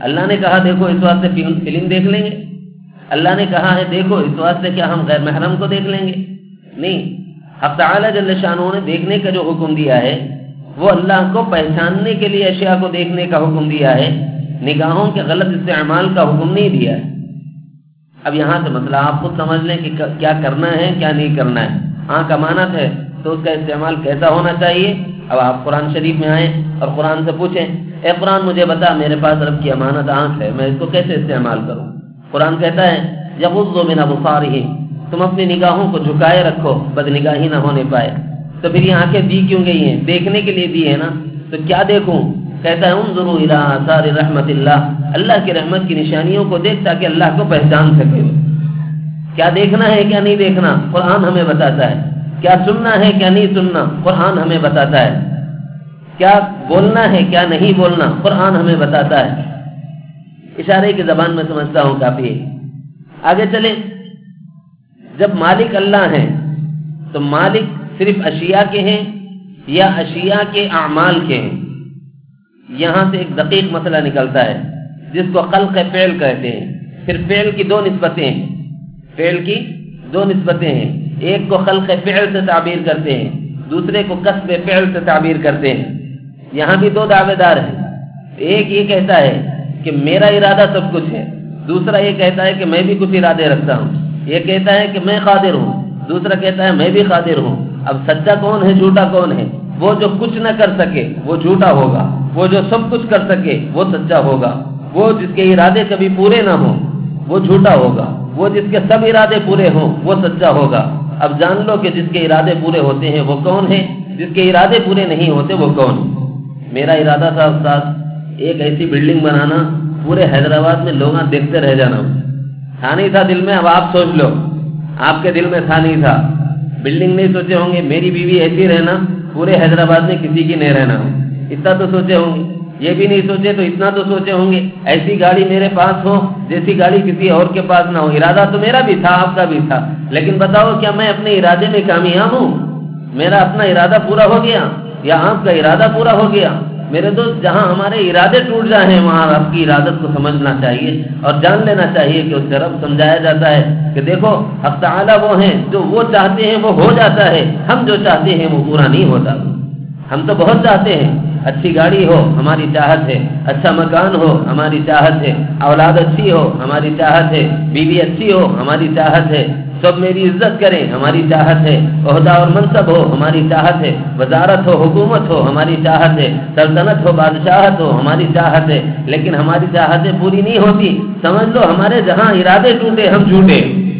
اللہ نے کہا دیکھو اس واسطے فلم دیکھ لیں گے؟ اللہ نے کہا ہے دیکھو اس واسطے کیا ہم غیر محرم کو دیکھ لیں گے؟ نہیں، حق تعالی جل شانہ نے دیکھنے کا جو حکم دیا ہے وہ اللہ کو پہچاننے کے لیے اشیاء کو دیکھنے کا حکم دیا ہے، نگاہوں کے غلط استعمال کا حکم نہیں دیا ہے۔ اب یہاں سے مسئلہ آپ خود سمجھ لیں کہ کیا کرنا ہے کیا نہیں کرنا ہے۔ آنکھ امانت ہے تو اس کا استعمال کیسا ہونا چاہیے؟ اب آپ قرآن شریف میں آئیں اور قرآن سے پوچھیں، اے قرآن مجھے بتا میرے پاس رب کی امانت آنکھ ہے، میں اس کو کیسے استعمال کروں؟ قرآن کہتا ہے یغضوا من ابصارہم، تم اپنی نگاہوں کو جھکائے رکھو بد نگاہی نہ ہونے پائے۔ تو پھر یہ آنکھیں دی کیوں گئی ہیں؟ دیکھنے کے لیے دی ہے نا، تو کیا دیکھوں؟ کہتا ہے انظروا الی آثار رحمت اللہ، اللہ کی رحمت کی نشانیوں کو دیکھ تاکہ اللہ کو پہچان سکے۔ کیا دیکھنا ہے کیا نہیں دیکھنا قرآن ہمیں بتاتا ہے، کیا سننا ہے کیا نہیں سننا قرآن ہمیں بتاتا ہے، کیا بولنا ہے کیا نہیں بولنا قرآن ہمیں بتاتا ہے۔ اشارے کی زبان میں سمجھتا ہوں کافی ہے۔ آگے چلیں، جب مالک اللہ ہیں تو مالک صرف اشیاء کے ہیں یا اشیاء کے اعمال کے ہیں؟ یہاں سے ایک دقیق مسئلہ نکلتا ہے جس کو خلق فعل کہتے ہیں۔ پھر فعل کی دو نسبتیں ہیں، فعل کی دو نسبتیں ہیں، ایک کو خلق فعل سے تعبیر کرتے ہیں، دوسرے کو کسب فعل سے تعبیر کرتے ہیں۔ یہاں بھی دو دعوے دار ہیں، ایک یہ کہتا ہے کہ میرا ارادہ سب کچھ ہے، دوسرا یہ کہتا ہے کہ میں بھی کچھ ارادے رکھتا ہوں۔ یہ کہتا ہے کہ میں قادر ہوں، دوسرا کہتا ہے میں بھی قادر ہوں۔ اب سچا کون ہے جھوٹا کون ہے؟ وہ جو کچھ نہ کر سکے وہ جھوٹا ہوگا، وہ جو سب کچھ کر سکے وہ سچا ہوگا، وہ جس کے ارادے کبھی پورے نہ ہوں وہ جھوٹا ہوگا، وہ جس کے سب ارادے پورے ہوں وہ سچا ہوگا۔ اب جان لو کہ جس کے ارادے پورے ہوتے ہیں وہ کون ہے، جس کے ارادے پورے نہیں ہوتے وہ کون۔ میرا ارادہ تھا استاد ایک ایسی بلڈنگ بنانا پورے حیدرآباد میں لوگ دیکھتے رہ جانا، تھا نہیں تھا دل میں؟ اب آپ سوچ لو، آپ کے دل میں تھا نہیں تھا؟ بلڈنگ نہیں سوچے ہوں گے میری بیوی ایسی رہنا پورے حیدرآباد میں کسی کی نہیں رہنا، اتنا تو سوچے ہوں گے۔ یہ بھی نہیں سوچے تو اتنا تو سوچے ہوں گے ایسی گاڑی میرے پاس ہو جیسی گاڑی کسی اور کے پاس نہ ہو۔ ارادہ تو میرا بھی تھا آپ کا بھی تھا، لیکن بتاؤ کیا میں اپنے ارادے میں کامیاب ہوں؟ میرا اپنا ارادہ پورا ہو گیا یا آپ کا ارادہ پورا ہو گیا؟ میرے دوست، جہاں ہمارے ارادے ٹوٹ جائیں وہاں آپ کی ارادت کو سمجھنا چاہیے اور جان لینا چاہیے کہ اس سے رب سمجھایا جاتا ہے کہ دیکھو حق تعالیٰ وہ ہیں جو وہ چاہتے ہیں وہ ہو جاتا ہے، ہم جو چاہتے ہیں وہ پورا نہیں ہوتا۔ ہم تو بہت چاہتے ہیں، اچھی گاڑی ہو ہماری چاہت ہے، اچھا مکان ہو ہماری چاہت ہے، اولاد اچھی ہو ہماری چاہت ہے، بیوی اچھی ہو ہماری چاہت ہے، سب میری عزت کریں ہماری چاہت ہے، عہدہ اور منصب ہو ہماری چاہت ہے، وزارت ہو حکومت ہو ہماری چاہت ہے، سلطنت ہو بادشاہت ہو ہماری چاہت ہے، لیکن ہماری چاہتیں پوری نہیں ہوتی۔ سمجھ لو ہمارے جہاں ارادے ٹوٹے ہم جھوٹے،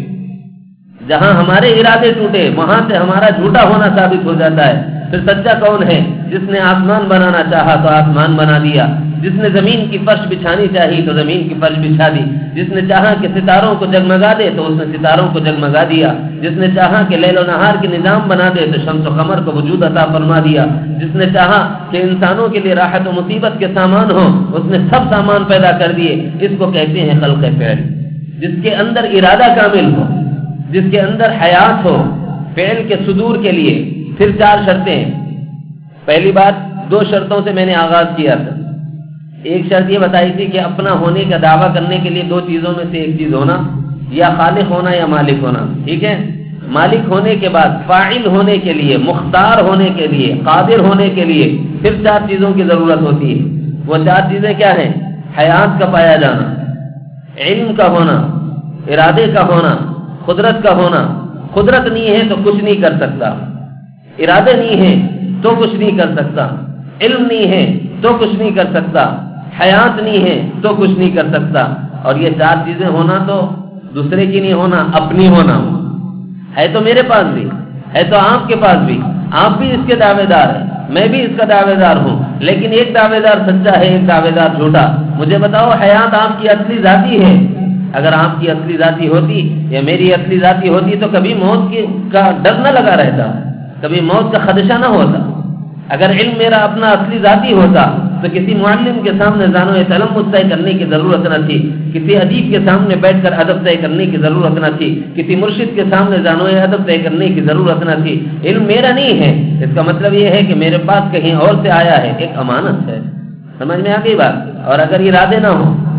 جہاں ہمارے ارادے ٹوٹے وہاں سے ہمارا جھوٹا ہونا ثابت ہو جاتا ہے۔ پھر سچا کون ہے؟ جس نے آسمان بنانا چاہا تو آسمان بنا دیا، جس نے زمین کی فرش بچھانی چاہی تو زمین کی فرش بچھا دی، جس نے چاہا کہ ستاروں کو جگمگا دے تو اس نے ستاروں کو جگمگا دیا، جس نے چاہا کہ لیل و نہار کے نظام بنا دے تو شمس و قمر کو وجود عطا فرما دیا، جس نے چاہا کہ انسانوں کے لیے راحت و مصیبت کے سامان ہو اس نے سب سامان پیدا کر دیے۔ اس کو کہتے ہیں خلق فعل۔ جس کے اندر ارادہ کامل ہو، جس کے اندر حیات ہو فعل کے صدور کے لیے، پھر چار شرطیں ہیں۔ پہلی بات دو شرطوں سے میں نے آغاز کیا تھا۔ ایک شرط یہ بتائی تھی کہ اپنا ہونے کا دعویٰ کرنے کے لیے دو چیزوں میں سے ایک چیز ہونا، یا خالق ہونا یا مالک ہونا، ٹھیک ہے؟ مالک ہونے کے بعد فاعل ہونے کے لیے، مختار ہونے کے لیے، قادر ہونے کے لیے پھر چار چیزوں کی ضرورت ہوتی ہے۔ وہ چار چیزیں کیا ہیں؟ حیات کا پایا جانا، علم کا ہونا، ارادے کا ہونا، قدرت کا ہونا۔ قدرت نہیں ہے تو کچھ نہیں کر سکتا، ارادے نہیں ہے تو کچھ نہیں کر سکتا، علم نہیں ہے تو کچھ نہیں کر سکتا، حیات نہیں ہے تو کچھ نہیں کر سکتا۔ اور یہ چار چیزیں ہونا تو دوسرے کی نہیں ہونا، اپنی ہونا ہے تو میرے پاس بھی ہے تو آپ کے پاس بھی، آپ بھی اس کے دعوے دار ہیں، میں بھی اس کا دعوے دار ہوں، لیکن ایک دعوے دار سچا ہے، ایک دعوے دار جھوٹا۔ مجھے بتاؤ حیات آپ کی اصلی ذاتی ہے؟ اگر آپ کی اصلی ذاتی ہوتی یا میری اصلی ذاتی ہوتی تو کبھی موت کی کا ڈر نہ لگا رہتا، کبھی موت کا خدشہ نہ ہوتا۔ اگر علم میرا اپنا اصلی ذاتی ہوتا تو کسی معلم کے سامنے زانو تلمس طے کرنے کی ضرورت نہ تھی، کسی ادیب کے سامنے بیٹھ کر ادب طے کرنے کی ضرورت نہ تھی، کسی مرشد کے سامنے زانو ادب طے کرنے کی ضرورت نہ تھی۔ علم میرا نہیں ہے، اس کا مطلب یہ ہے کہ میرے پاس کہیں اور سے آیا ہے، ایک امانت ہے۔ سمجھ میں آ گئی بات؟ اور اگر ارادے نہ ہو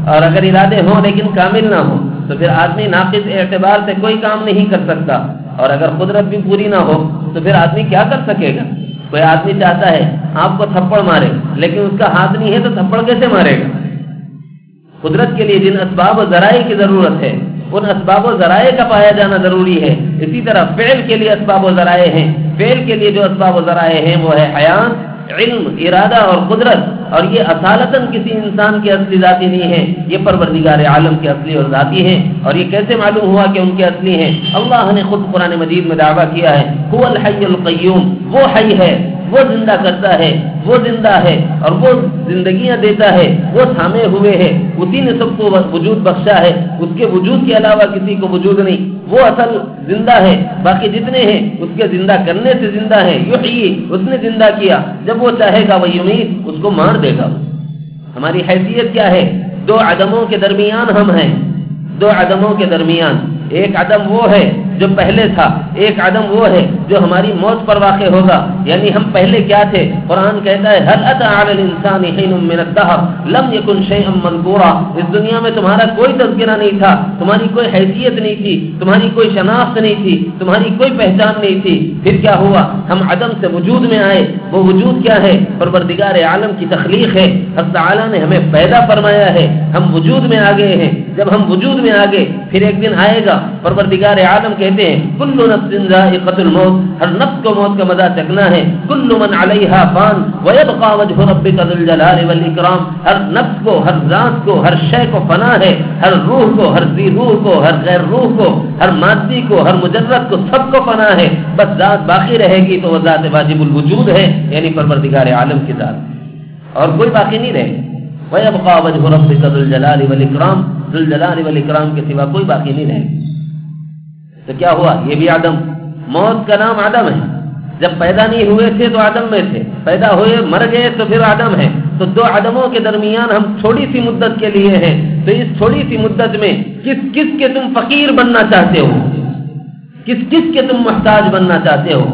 اور اگر ارادے ہوں لیکن کامل نہ ہو تو پھر آدمی ناقص اعتبار سے کوئی کام نہیں کر سکتا، اور اگر قدرت بھی پوری نہ ہو تو پھر آدمی کیا کر سکے گا؟ کوئی آدمی چاہتا ہے آپ کو تھپڑ مارے لیکن اس کا ہاتھ نہیں ہے تو تھپڑ کیسے مارے گا؟ قدرت کے لیے جن اسباب و ذرائع کی ضرورت ہے ان اسباب و ذرائع کا پایا جانا ضروری ہے. اسی طرح فعل کے لیے اسباب و ذرائع ہیں. فعل کے لیے جو اسباب و ذرائع ہیں وہ ہے حیات، علم، ارادہ اور قدرت، اور یہ اصالتاً کسی انسان کی اصلی ذاتی نہیں ہے، یہ پروردگار عالم کے اصلی اور ذاتی ہیں. اور یہ کیسے معلوم ہوا کہ ان کے اصلی ہیں؟ اللہ نے خود قرآن مجید میں دعویٰ کیا ہے هو الحی القیوم، وہ حی ہے، وہ زندہ کرتا ہے، وہ زندہ ہے اور وہ زندگیاں دیتا ہے، وہ تھامے ہوئے ہے، اسی نے سب کو وجود بخشا ہے، اس کے وجود کے علاوہ کسی کو وجود نہیں، وہ اصل زندہ ہے، باقی جتنے ہیں اس کے زندہ کرنے سے زندہ ہے. یحیی، اس نے زندہ کیا، جب وہ چاہے گا وہ یمیت، اس کو مار دے گا. ہماری حیثیت کیا ہے؟ دو عدموں کے درمیان ہم ہیں، دو عدموں کے درمیان. ایک عدم وہ ہے جو پہلے تھا، ایک عدم وہ ہے جو ہماری موت پر واقع ہوگا. یعنی ہم پہلے کیا تھے؟ قرآن کہتا ہے هل اتى على الانسان حين من الدهر لم يكن شيئا مذكورا. اس دنیا میں تمہارا کوئی تذکرہ نہیں تھا، تمہاری کوئی حیثیت نہیں تھی، تمہاری کوئی شناخت نہیں تھی، تمہاری کوئی پہچان نہیں تھی. پھر کیا ہوا؟ ہم عدم سے وجود میں آئے. وہ وجود کیا ہے؟ پروردگار عالم کی تخلیق ہے. اللہ تعالی نے ہمیں پیدا فرمایا ہے، ہم وجود میں آ گئے ہیں. جب ہم وجود میں آ گئے پھر ایک دن آئے گا، پروردگار عالم کہتے ہیں کل نفس ذائقۃ الموت، ہر نفس کو موت کا مزہ چکھنا ہے. کل من علیہا فان ویبقى وجہ ربک ذو الجلال والاکرام، ہر نفس کو، ہر ذات کو، ہر شے کو فنا ہے. ہر روح کو، ہر ذی روح کو، ہر غیر روح کو، ہر مادی کو، ہر مجرد کو، سب کو فنا ہے. بس ذات باقی رہے گی تو وہ ذات واجب الوجود ہے، یعنی پروردگار عالم کی ذات، اور کوئی باقی نہیں رہے. ویبقى وجہ ربک ذو الجلال والاکرام، ذو الجلال والاکرام کے سوا کوئی باقی نہیں رہے. تو کیا ہوا؟ یہ بھی عدم. موت کا نام عدم ہے. جب پیدا نہیں ہوئے تھے تو عدم میں تھے، پیدا ہوئے مر گئے تو پھر عدم ہے. تو دو عدموں کے درمیان ہم تھوڑی سی مدت کے لیے ہیں. تو اس تھوڑی سی مدت میں کس کس کے تم فقیر بننا چاہتے ہو، کس کس کے تم محتاج بننا چاہتے ہو؟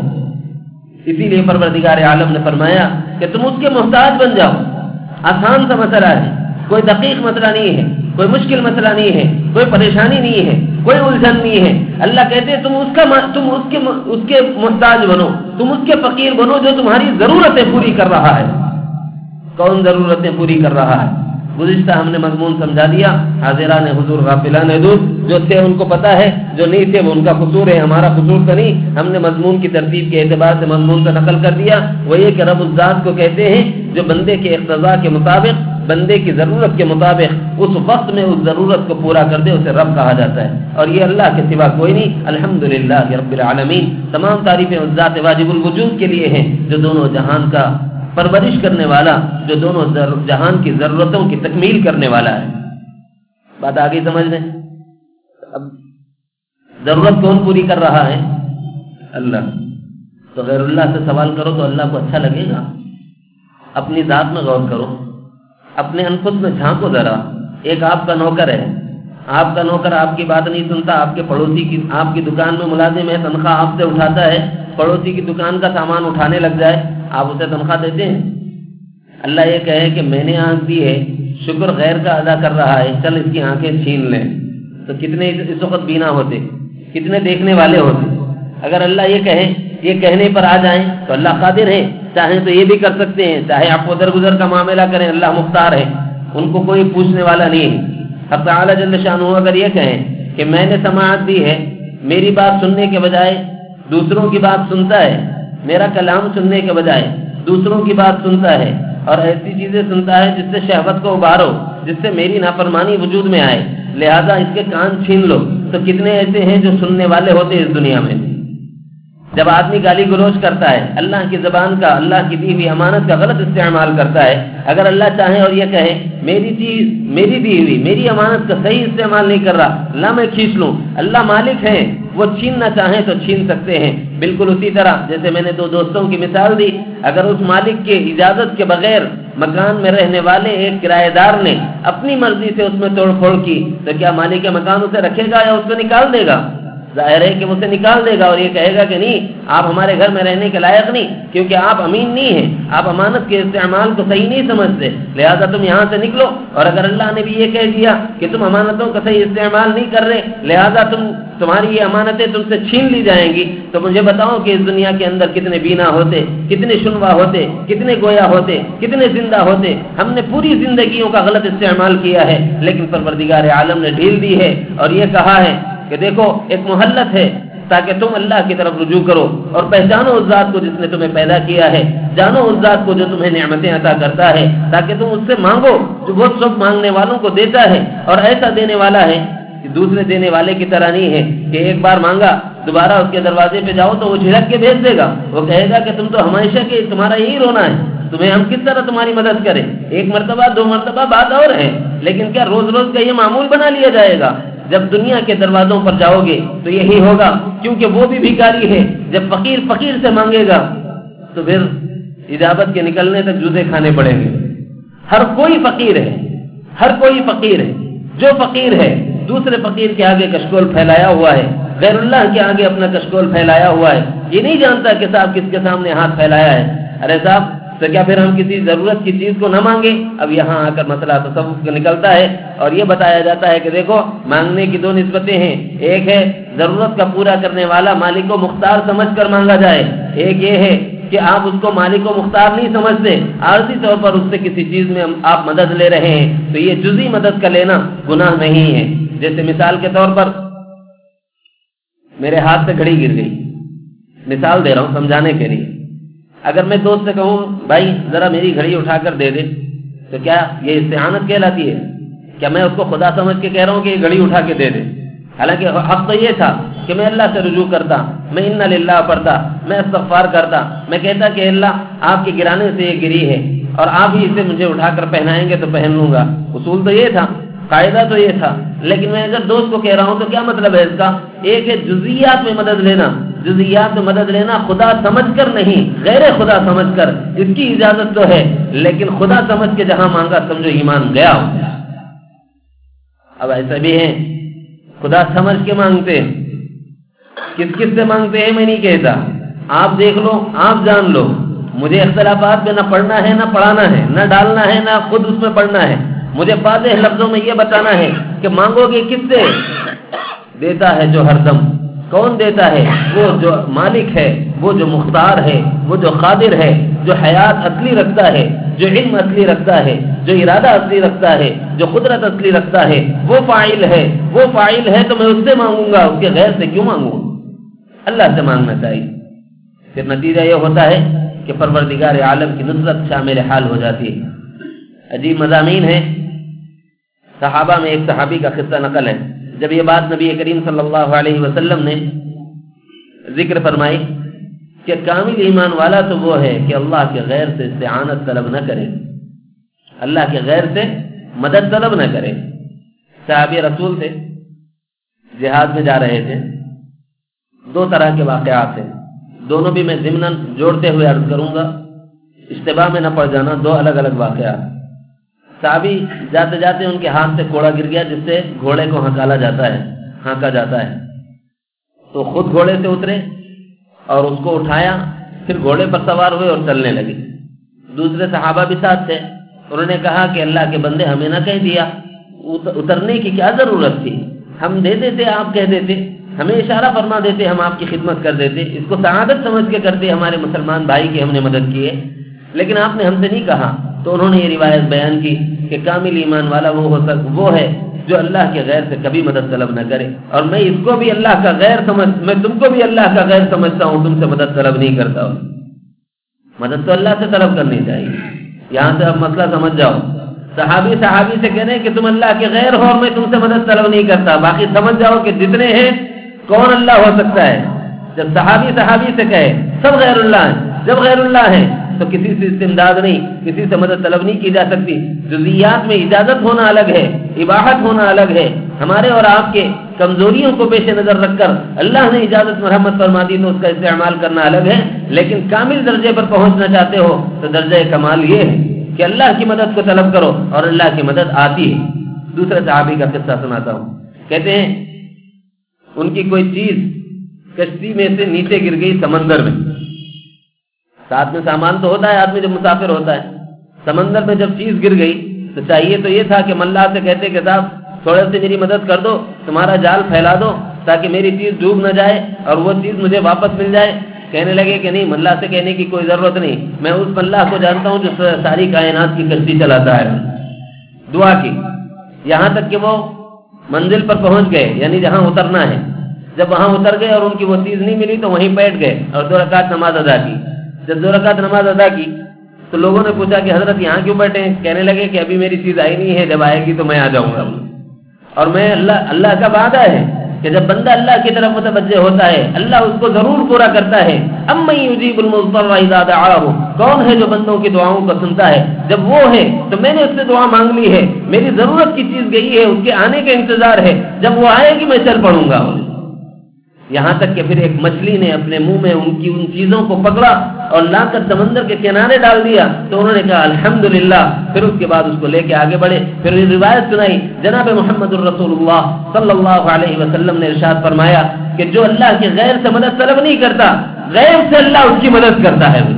اسی لیے پروردگار عالم نے فرمایا کہ تم اس کے محتاج بن جاؤ. آسان سا مسئلہ ہے، کوئی دقیق مسئلہ نہیں ہے، کوئی مشکل مسئلہ نہیں ہے، کوئی پریشانی نہیں ہے، کوئی الجھن نہیں ہے. اللہ کہتے ہیں تم اس کا تم اس کے اس کے محتاج بنو، تم اس کے فقیر بنو جو تمہاری ضرورتیں پوری کر رہا ہے. کون ضرورتیں پوری کر رہا ہے؟ گزشتہ ہم نے مضمون سمجھا دیا. حاضران حضور غافلان حضور، جو تھے ان کو پتا ہے، جو نہیں تھے وہ ان کا قصور ہے، ہمارا قصور تو نہیں. ہم نے مضمون کی ترتیب کے اعتبار سے مضمون کو نقل کر دیا. وہ یہ کہ رب الذات کو کہتے ہیں جو بندے کے اقتضاء کے مطابق، بندے کی ضرورت کے مطابق اس وقت میں اس ضرورت کو پورا کر دے، اسے رب کہا جاتا ہے. اور یہ اللہ کے سوا کوئی نہیں. الحمدللہ رب العالمین، تمام تعریفیں اس ذات واجب الوجود کے لیے ہیں جو دونوں جہان کا پرورش کرنے والا، جو دونوں جہان کی ضرورتوں کی تکمیل کرنے والا ہے. بات آگے سمجھ لیں. اب ضرورت کون پوری کر رہا ہے؟ اللہ. تو غیر اللہ سے سوال کرو تو اللہ کو اچھا لگے گا؟ اپنی ذات میں غور کرو، اپنے انفس میں جھانکو ذرا. ایک آپ کا نوکر ہے، آپ کا نوکر آپ کی بات نہیں سنتا، آپ کے پڑوسی کی، آپ کی دکان میں ملازم ہے، تنخواہ آپ سے اٹھاتا ہے، پڑوسی کی دکان کا سامان اٹھانے لگ جائے، آپ اسے تنخواہ دیتے ہیں؟ اللہ یہ کہے کہ میں نے آنکھ دی ہے، شکر غیر کا ادا کر رہا ہے، چل اس کی آنکھیں چھین لیں، تو کتنے اس وقت بینا ہوتے، کتنے دیکھنے والے ہوتے. اگر اللہ یہ کہے، یہ کہنے پر آ جائیں تو اللہ قادر ہے، چاہیں تو یہ بھی کر سکتے ہیں، چاہے آپ کو درگزر کا معاملہ کریں، اللہ مختار ہے، ان کو کوئی پوچھنے والا نہیں ہے. حق تعالی جل شانہ اگر یہ کہیں کہ میں نے سماعت دی ہے، میری بات سننے کے بجائے دوسروں کی بات سنتا ہے، میرا کلام سننے کے بجائے دوسروں کی بات سنتا ہے، اور ایسی چیزیں سنتا ہے جس سے شہوت کو ابھارو، جس سے میری نافرمانی وجود میں آئے، لہذا اس کے کان چھین لو. تو کتنے ایسے ہیں جو سننے والے ہوتے اس دنیا میں؟ جب آدمی گالی گلوچ کرتا ہے، اللہ کی زبان کا، اللہ کی دی ہوئی امانت کا غلط استعمال کرتا ہے، اگر اللہ چاہے اور یہ کہے میری چیز، میری دی ہوئی، میری امانت کا صحیح استعمال نہیں کر رہا، اللہ میں کھینچ لوں، اللہ مالک ہے، وہ چھیننا چاہیں تو چھین سکتے ہیں. بالکل اسی طرح جیسے میں نے دو دوستوں کی مثال دی، اگر اس مالک کے اجازت کے بغیر مکان میں رہنے والے ایک کرایہ دار نے اپنی مرضی سے اس میں توڑ پھوڑ کی، تو کیا مالک مکان اسے رکھے گا یا اس کو نکال دے گا؟ ظاہر ہے کہ وہ اسے نکال دے گا اور یہ کہے گا کہ نہیں آپ ہمارے گھر میں رہنے کے لائق نہیں، کیونکہ آپ امین نہیں ہیں، آپ امانت کے استعمال کو صحیح نہیں سمجھتے، لہذا تم یہاں سے نکلو۔ اور اگر اللہ نے بھی یہ کہہ دیا کہ تم امانتوں کا صحیح استعمال نہیں کر رہے لہذا تم تمہاری یہ امانتیں تم سے چھین لی جائیں گی، تو مجھے بتاؤ کہ اس دنیا کے اندر کتنے بینا ہوتے، کتنے شنوا ہوتے، کتنے گویا ہوتے، کتنے زندہ ہوتے۔ ہم نے پوری زندگیوں کا غلط استعمال کیا ہے، لیکن پروردگار عالم نے ڈھیل دی ہے اور یہ کہا ہے کہ دیکھو ایک مہلت ہے تاکہ تم اللہ کی طرف رجوع کرو اور پہچانو اس ذات کو جس نے تمہیں پیدا کیا ہے، جانو اس ذات کو جو تمہیں نعمتیں عطا کرتا ہے، تاکہ تم اس سے مانگو جو وہ سب مانگنے والوں کو دیتا ہے، اور ایسا دینے والا ہے کہ دوسرے دینے والے کی طرح نہیں ہے کہ ایک بار مانگا دوبارہ اس کے دروازے پہ جاؤ تو وہ جھڑک کے بھیج دے گا، وہ کہے گا کہ تم تو ہمیشہ کے تمہارا یہی رونا ہے، تمہیں ہم کس طرح تمہاری مدد کریں، ایک مرتبہ دو مرتبہ بات اور ہے، لیکن کیا روز روز کا یہ معمول بنا لیا جائے گا؟ جب دنیا کے دروازوں پر جاؤ گے تو یہی ہوگا، کیونکہ وہ بھی بھیکاری ہے۔ جب فقیر فقیر سے مانگے گا تو پھر اجابت کے نکلنے تک جوتے کھانے پڑیں گے۔ ہر کوئی فقیر ہے، ہر کوئی فقیر ہے، جو فقیر ہے دوسرے فقیر کے آگے کشکول پھیلایا ہوا ہے، غیر اللہ کے آگے اپنا کشکول پھیلایا ہوا ہے، یہ نہیں جانتا کہ صاحب کس کے سامنے ہاتھ پھیلایا ہے۔ ارے صاحب تو کیا پھر ہم کسی ضرورت کی چیز کو نہ مانگیں؟ اب یہاں آ کر مسئلہ تصوف کا نکلتا ہے اور یہ بتایا جاتا ہے کہ دیکھو مانگنے کی دو نسبتیں ہیں، ایک ہے ضرورت کا پورا کرنے والا مالک کو مختار سمجھ کر مانگا جائے، ایک یہ ہے کہ آپ اس کو مالک و مختار نہیں سمجھتے، عارضی طور پر اس سے کسی چیز میں آپ مدد لے رہے ہیں، تو یہ جزئی مدد کا لینا گناہ نہیں ہے۔ جیسے مثال کے طور پر میرے ہاتھ سے گھڑی گر گئی، مثال دے رہا ہوں سمجھانے کے لیے، اگر میں دوست سے کہوں بھائی ذرا میری گھڑی اٹھا کر دے دے، تو کیا یہ استعانت کہلاتی ہے؟ کیا میں اس کو خدا سمجھ کے کہہ رہا ہوں کہ یہ گھڑی اٹھا کے دے دے؟ حالانکہ حق تو یہ تھا کہ میں اللہ سے رجوع کرتا، میں انا للہ پڑھتا، میں استغفار کرتا، میں کہتا کہ اللہ آپ کے گرانے سے یہ گری ہے اور آپ ہی اسے مجھے اٹھا کر پہنائیں گے تو پہن لوں گا، اصول تو یہ تھا، قاعدہ تو یہ تھا۔ لیکن میں اگر دوست کو کہہ رہا ہوں تو کیا مطلب ہے اس کا؟ ایک ہے جزئیات میں مدد لینا، جزئیات میں مدد لینا خدا سمجھ کر نہیں، غیر خدا سمجھ کر، اس کی اجازت تو ہے، لیکن خدا سمجھ کے جہاں مانگا سمجھو ایمان گیا ہو۔ اب ایسا بھی ہے خدا سمجھ کے مانگتے ہیں، کس کس سے مانگتے ہیں میں نہیں کہتا، آپ دیکھ لو، آپ جان لو، مجھے اختلافات میں نہ پڑھنا ہے نہ پڑھانا ہے، نہ ڈالنا ہے نہ خود اس میں پڑھنا ہے، مجھے واضح لفظوں میں یہ بتانا ہے کہ مانگو گے کس سے؟ دیتا ہے جو ہر دم۔ کون دیتا ہے؟ وہ جو مالک ہے، وہ جو مختار ہے، وہ جو قادر ہے، جو حیات اصلی رکھتا ہے، جو علم اصلی رکھتا ہے، جو ارادہ اصلی رکھتا ہے، جو قدرت اصلی رکھتا ہے، وہ فاعل ہے، وہ فاعل ہے تو میں اس سے مانگوں گا، اس کے غیر سے کیوں مانگوں؟ اللہ سے مانگنا چاہیے۔ پھر نتیجہ یہ ہوتا ہے کہ پروردگار عالم کی نصرت شامل حال ہو جاتی ہے۔ عجیب مضامین ہے، صحابہ میں ایک صحابی کا قصہ نقل ہے، جب یہ بات نبی کریم صلی اللہ علیہ وسلم نے ذکر فرمائی کہ کامل ایمان والا تو وہ ہے کہ اللہ کے غیر سے استعانت طلب نہ کرے، اللہ کے غیر سے مدد طلب نہ کرے۔ صحابی رسول تھے، جہاد میں جا رہے تھے، دو طرح کے واقعات ہیں، دونوں بھی میں ضمناً جوڑتے ہوئے عرض کروں گا، اشتباہ میں نہ پڑ جانا، دو الگ الگ واقعات۔ صحابی جاتے جاتے ان کے ہاتھ سے کوڑا گر گیا جس سے گھوڑے کو ہنکالا جاتا ہے، ہانکا جاتا ہے، تو خود گھوڑے سے اترے اور اس کو اٹھایا، پھر گھوڑے پر سوار ہوئے اور چلنے لگے۔ دوسرے صحابہ بھی ساتھ تھے، انہوں نے کہا کہ اللہ کے بندے ہمیں نہ کہہ دیا، اترنے کی کیا ضرورت تھی، ہم دے دیتے، آپ کہہ دیتے، ہمیں اشارہ فرما دیتے، ہم آپ کی خدمت کر دیتے، اس کو سعادت سمجھ کے کرتے ہمارے مسلمان بھائی کی ہم نے مدد کی ہے، لیکن آپ نے ہم سے نہیں کہا۔ تو انہوں نے یہ روایت بیان کی کہ کامل ایمان والا وہ ہو سک وہ ہے جو اللہ کے غیر سے کبھی مدد طلب نہ کرے، اور میں اس کو بھی اللہ کا غیر سمجھ میں تم کو بھی اللہ کا غیر سمجھتا ہوں، تم سے مدد طلب نہیں کرتا ہوں۔ مدد تو اللہ سے طلب کرنی چاہیے۔ یہاں سے اب مسئلہ سمجھ جاؤ، صحابی صحابی سے کہنے کہ تم اللہ کے غیر ہو اور میں تم سے مدد طلب نہیں کرتا، باقی سمجھ جاؤ کہ جتنے ہیں کون اللہ ہو سکتا ہے۔ جب صحابی صحابی سے کہے سب غیر اللہ ہیں، جب غیر اللہ ہیں تو کسی سے استمداد نہیں، کسی سے مدد طلب نہیں کی جا سکتی۔ جزئیات میں اجازت ہونا الگ ہے، اباحت ہونا الگ ہے۔ ہمارے اور آپ کے کمزوریوں کو پیش نظر رکھ کر اللہ نے اجازت مرحمت فرما دی تو اس کا استعمال کرنا الگ ہے، لیکن کامل درجے پر پہنچنا چاہتے ہو تو درجہ کمال یہ ہے کہ اللہ کی مدد کو طلب کرو اور اللہ کی مدد آتی ہے۔ دوسرے صحابی کا قصہ سناتا ہوں، کہتے ہیں ان کی کوئی چیز کشتی میں سے نیچے گر گئی سمندر میں. ساتھ میں سامان تو ہوتا ہے آدمی جب مسافر ہوتا ہے, سمندر میں جب چیز گر گئی تو چاہیے تو یہ تھا کہ ملا سے کہتے کہ صاحب تھوڑے سے میری مدد کر دو, تمہارا جال پھیلا دو تاکہ میری چیز ڈوب نہ جائے اور وہ چیز مجھے واپس مل جائے. کہنے لگے کہ نہیں, ملا سے کہنے کی کوئی ضرورت نہیں, میں اس ملا کو جانتا ہوں جو ساری کائنات کی کشتی چلاتا ہے. دعا کی یہاں تک کہ وہ منزل پر پہنچ گئے, یعنی جہاں اترنا ہے. جب وہاں اتر گئے اور ان کی وہ چیز نہیں ملی تو وہیں بیٹھ گئے اور دو رکعت نماز ادا کی. جب دو رکعت نماز ادا کی تو لوگوں نے پوچھا کہ حضرت یہاں کیوں بیٹھے ہیں؟ کہنے لگے کہ ابھی میری چیز آئی نہیں ہے, جب آئے گی تو میں آ جاؤں گا. اور میں اللہ اللہ کا وعدہ ہے کہ جب بندہ اللہ کی طرف متوجہ ہوتا ہے اللہ اس کو ضرور پورا کرتا ہے. امن یجیب المضطر اذا دعاہ, کون ہے جو بندوں کی دعاؤں کو سنتا ہے؟ جب وہ ہے تو میں نے اس سے دعا مانگ لی ہے, میری ضرورت کی چیز گئی ہے, اس کے آنے کا انتظار ہے, جب وہ آئے گی میں چل پڑوں گا. یہاں تک کہ پھر ایک مچھلی نے اپنے منہ میں ان کی ان چیزوں کو پکڑا اور لا کر سمندر کے کنارے ڈال دیا تو انہوں نے کہا الحمدللہ. پھر اس کے بعد اس کو لے کے آگے بڑھے. پھر یہ روایت سنائی جناب محمد الرسول اللہ صلی اللہ علیہ وسلم نے ارشاد فرمایا کہ جو اللہ کے غیر سے مدد طلب نہیں کرتا, غیب سے اللہ اس کی مدد کرتا ہے.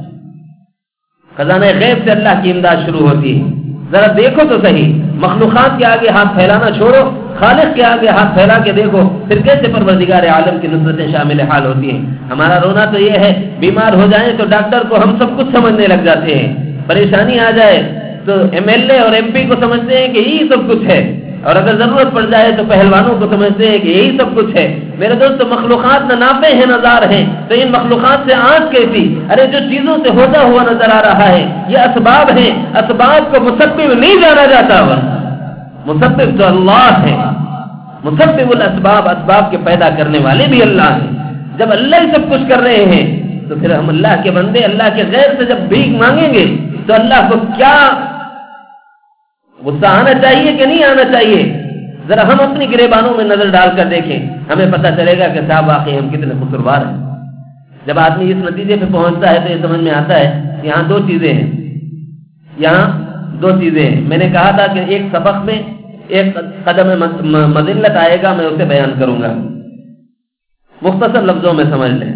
خزانہ غیب سے اللہ کی امداد شروع ہوتی ہے. ذرا دیکھو تو صحیح, مخلوقات کے آگے ہاتھ پھیلانا چھوڑو, خالق کے آگے ہاتھ پھیلا کے دیکھو پھر کیسے پروردگار عالم کی نصرتیں شامل حال ہوتی ہیں. ہمارا رونا تو یہ ہے بیمار ہو جائیں تو ڈاکٹر کو ہم سب کچھ سمجھنے لگ جاتے ہیں, پریشانی آ جائے تو ایم ایل اے اور ایم پی کو سمجھتے ہیں کہ یہی سب کچھ ہے, اور اگر ضرورت پڑ جائے تو پہلوانوں کو سمجھتے ہیں کہ یہی سب کچھ ہے. میرے دوست مخلوقات نہ ناپے ہیں نظار ہیں تو ان مخلوقات سے آنکھ کیسی؟ ارے جو چیزوں سے ہوتا ہوا نظر آ رہا ہے یہ اسباب ہیں, اسباب کو مسبب نہیں جانا جاتا, مسبب تو اللہ ہے. مسبب الاسباب, اسباب کے پیدا کرنے والے بھی اللہ ہیں. جب اللہ ہی سب کچھ کر رہے ہیں تو پھر ہم اللہ کے بندے اللہ کے غیر سے جب بھیک مانگیں گے تو اللہ کو کیا غصہ آنا چاہیے کہ نہیں آنا چاہیے؟ ذرا ہم اپنی گریبانوں میں نظر ڈال کر دیکھیں, ہمیں پتہ چلے گا کہ صاحب واقعی ہم کتنے قصوروار ہیں. جب آدمی اس نتیجے پہ پہنچتا ہے تو یہ سمجھ میں آتا ہے یہاں دو چیزیں ہیں, یہاں دو چیزیں ہیں. میں نے کہا تھا کہ ایک سبق میں ایک قدم مذلت آئے گا, میں اسے بیان کروں گا, مختصر لفظوں میں سمجھ لیں.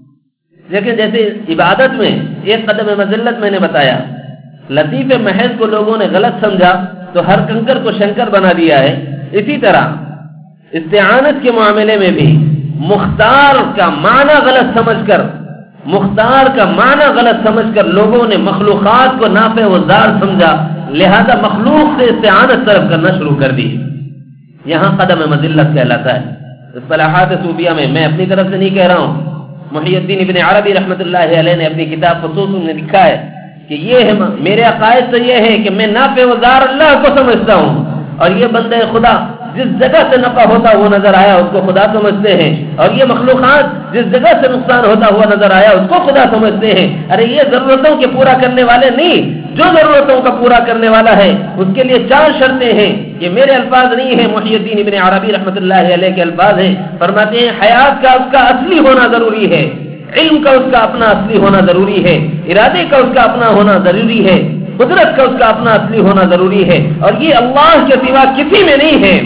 لیکن جیسے عبادت میں ایک قدم مذلت میں نے بتایا, لطیف محض کو لوگوں نے غلط سمجھا تو ہر کنکر کو شنکر بنا دیا ہے. اسی طرح استعانت کے معاملے میں بھی مختار کا معنی غلط سمجھ کر مختار کا معنی غلط سمجھ کر لوگوں نے مخلوقات کو نافع و زار سمجھا, لہذا مخلوق سے استعانت طلب کرنا شروع کر دی. یہاں قدم مذلت کہلاتا ہے. اصطلاحات صوفیہ میں, میں اپنی طرف سے نہیں کہہ رہا ہوں, محی الدین ابن عربی رحمۃ اللہ علیہ نے اپنی کتاب فصوص میں لکھا ہے کہ یہ ہے میرے عقائد تو یہ ہے کہ میں نافع و ضار اللہ کو سمجھتا ہوں, اور یہ بندے خدا جس جگہ سے نفع ہوتا ہوا نظر آیا اس کو خدا سمجھتے ہیں, اور یہ مخلوقات جس جگہ سے نقصان ہوتا ہوا نظر آیا اس کو خدا سمجھتے ہیں. ارے یہ ضرورتوں کے پورا کرنے والے نہیں, جو ضرورتوں کا پورا کرنے والا ہے اس کے لیے چار شرطیں ہیں. یہ میرے الفاظ نہیں ہیں, محی الدین ابن عربی رحمۃ اللہ علیہ کے الفاظ ہیں. فرماتے ہیں حیات کا اس کا اصلی ہونا ضروری ہے, علم کا اس کا اپنا اصلی ہونا ضروری ہے, ارادے کا اس کا اپنا ہونا ضروری ہے, قدرت کا اس کا اپنا اصلی ہونا ضروری ہے, اور یہ اللہ کے سوا کسی میں نہیں ہے.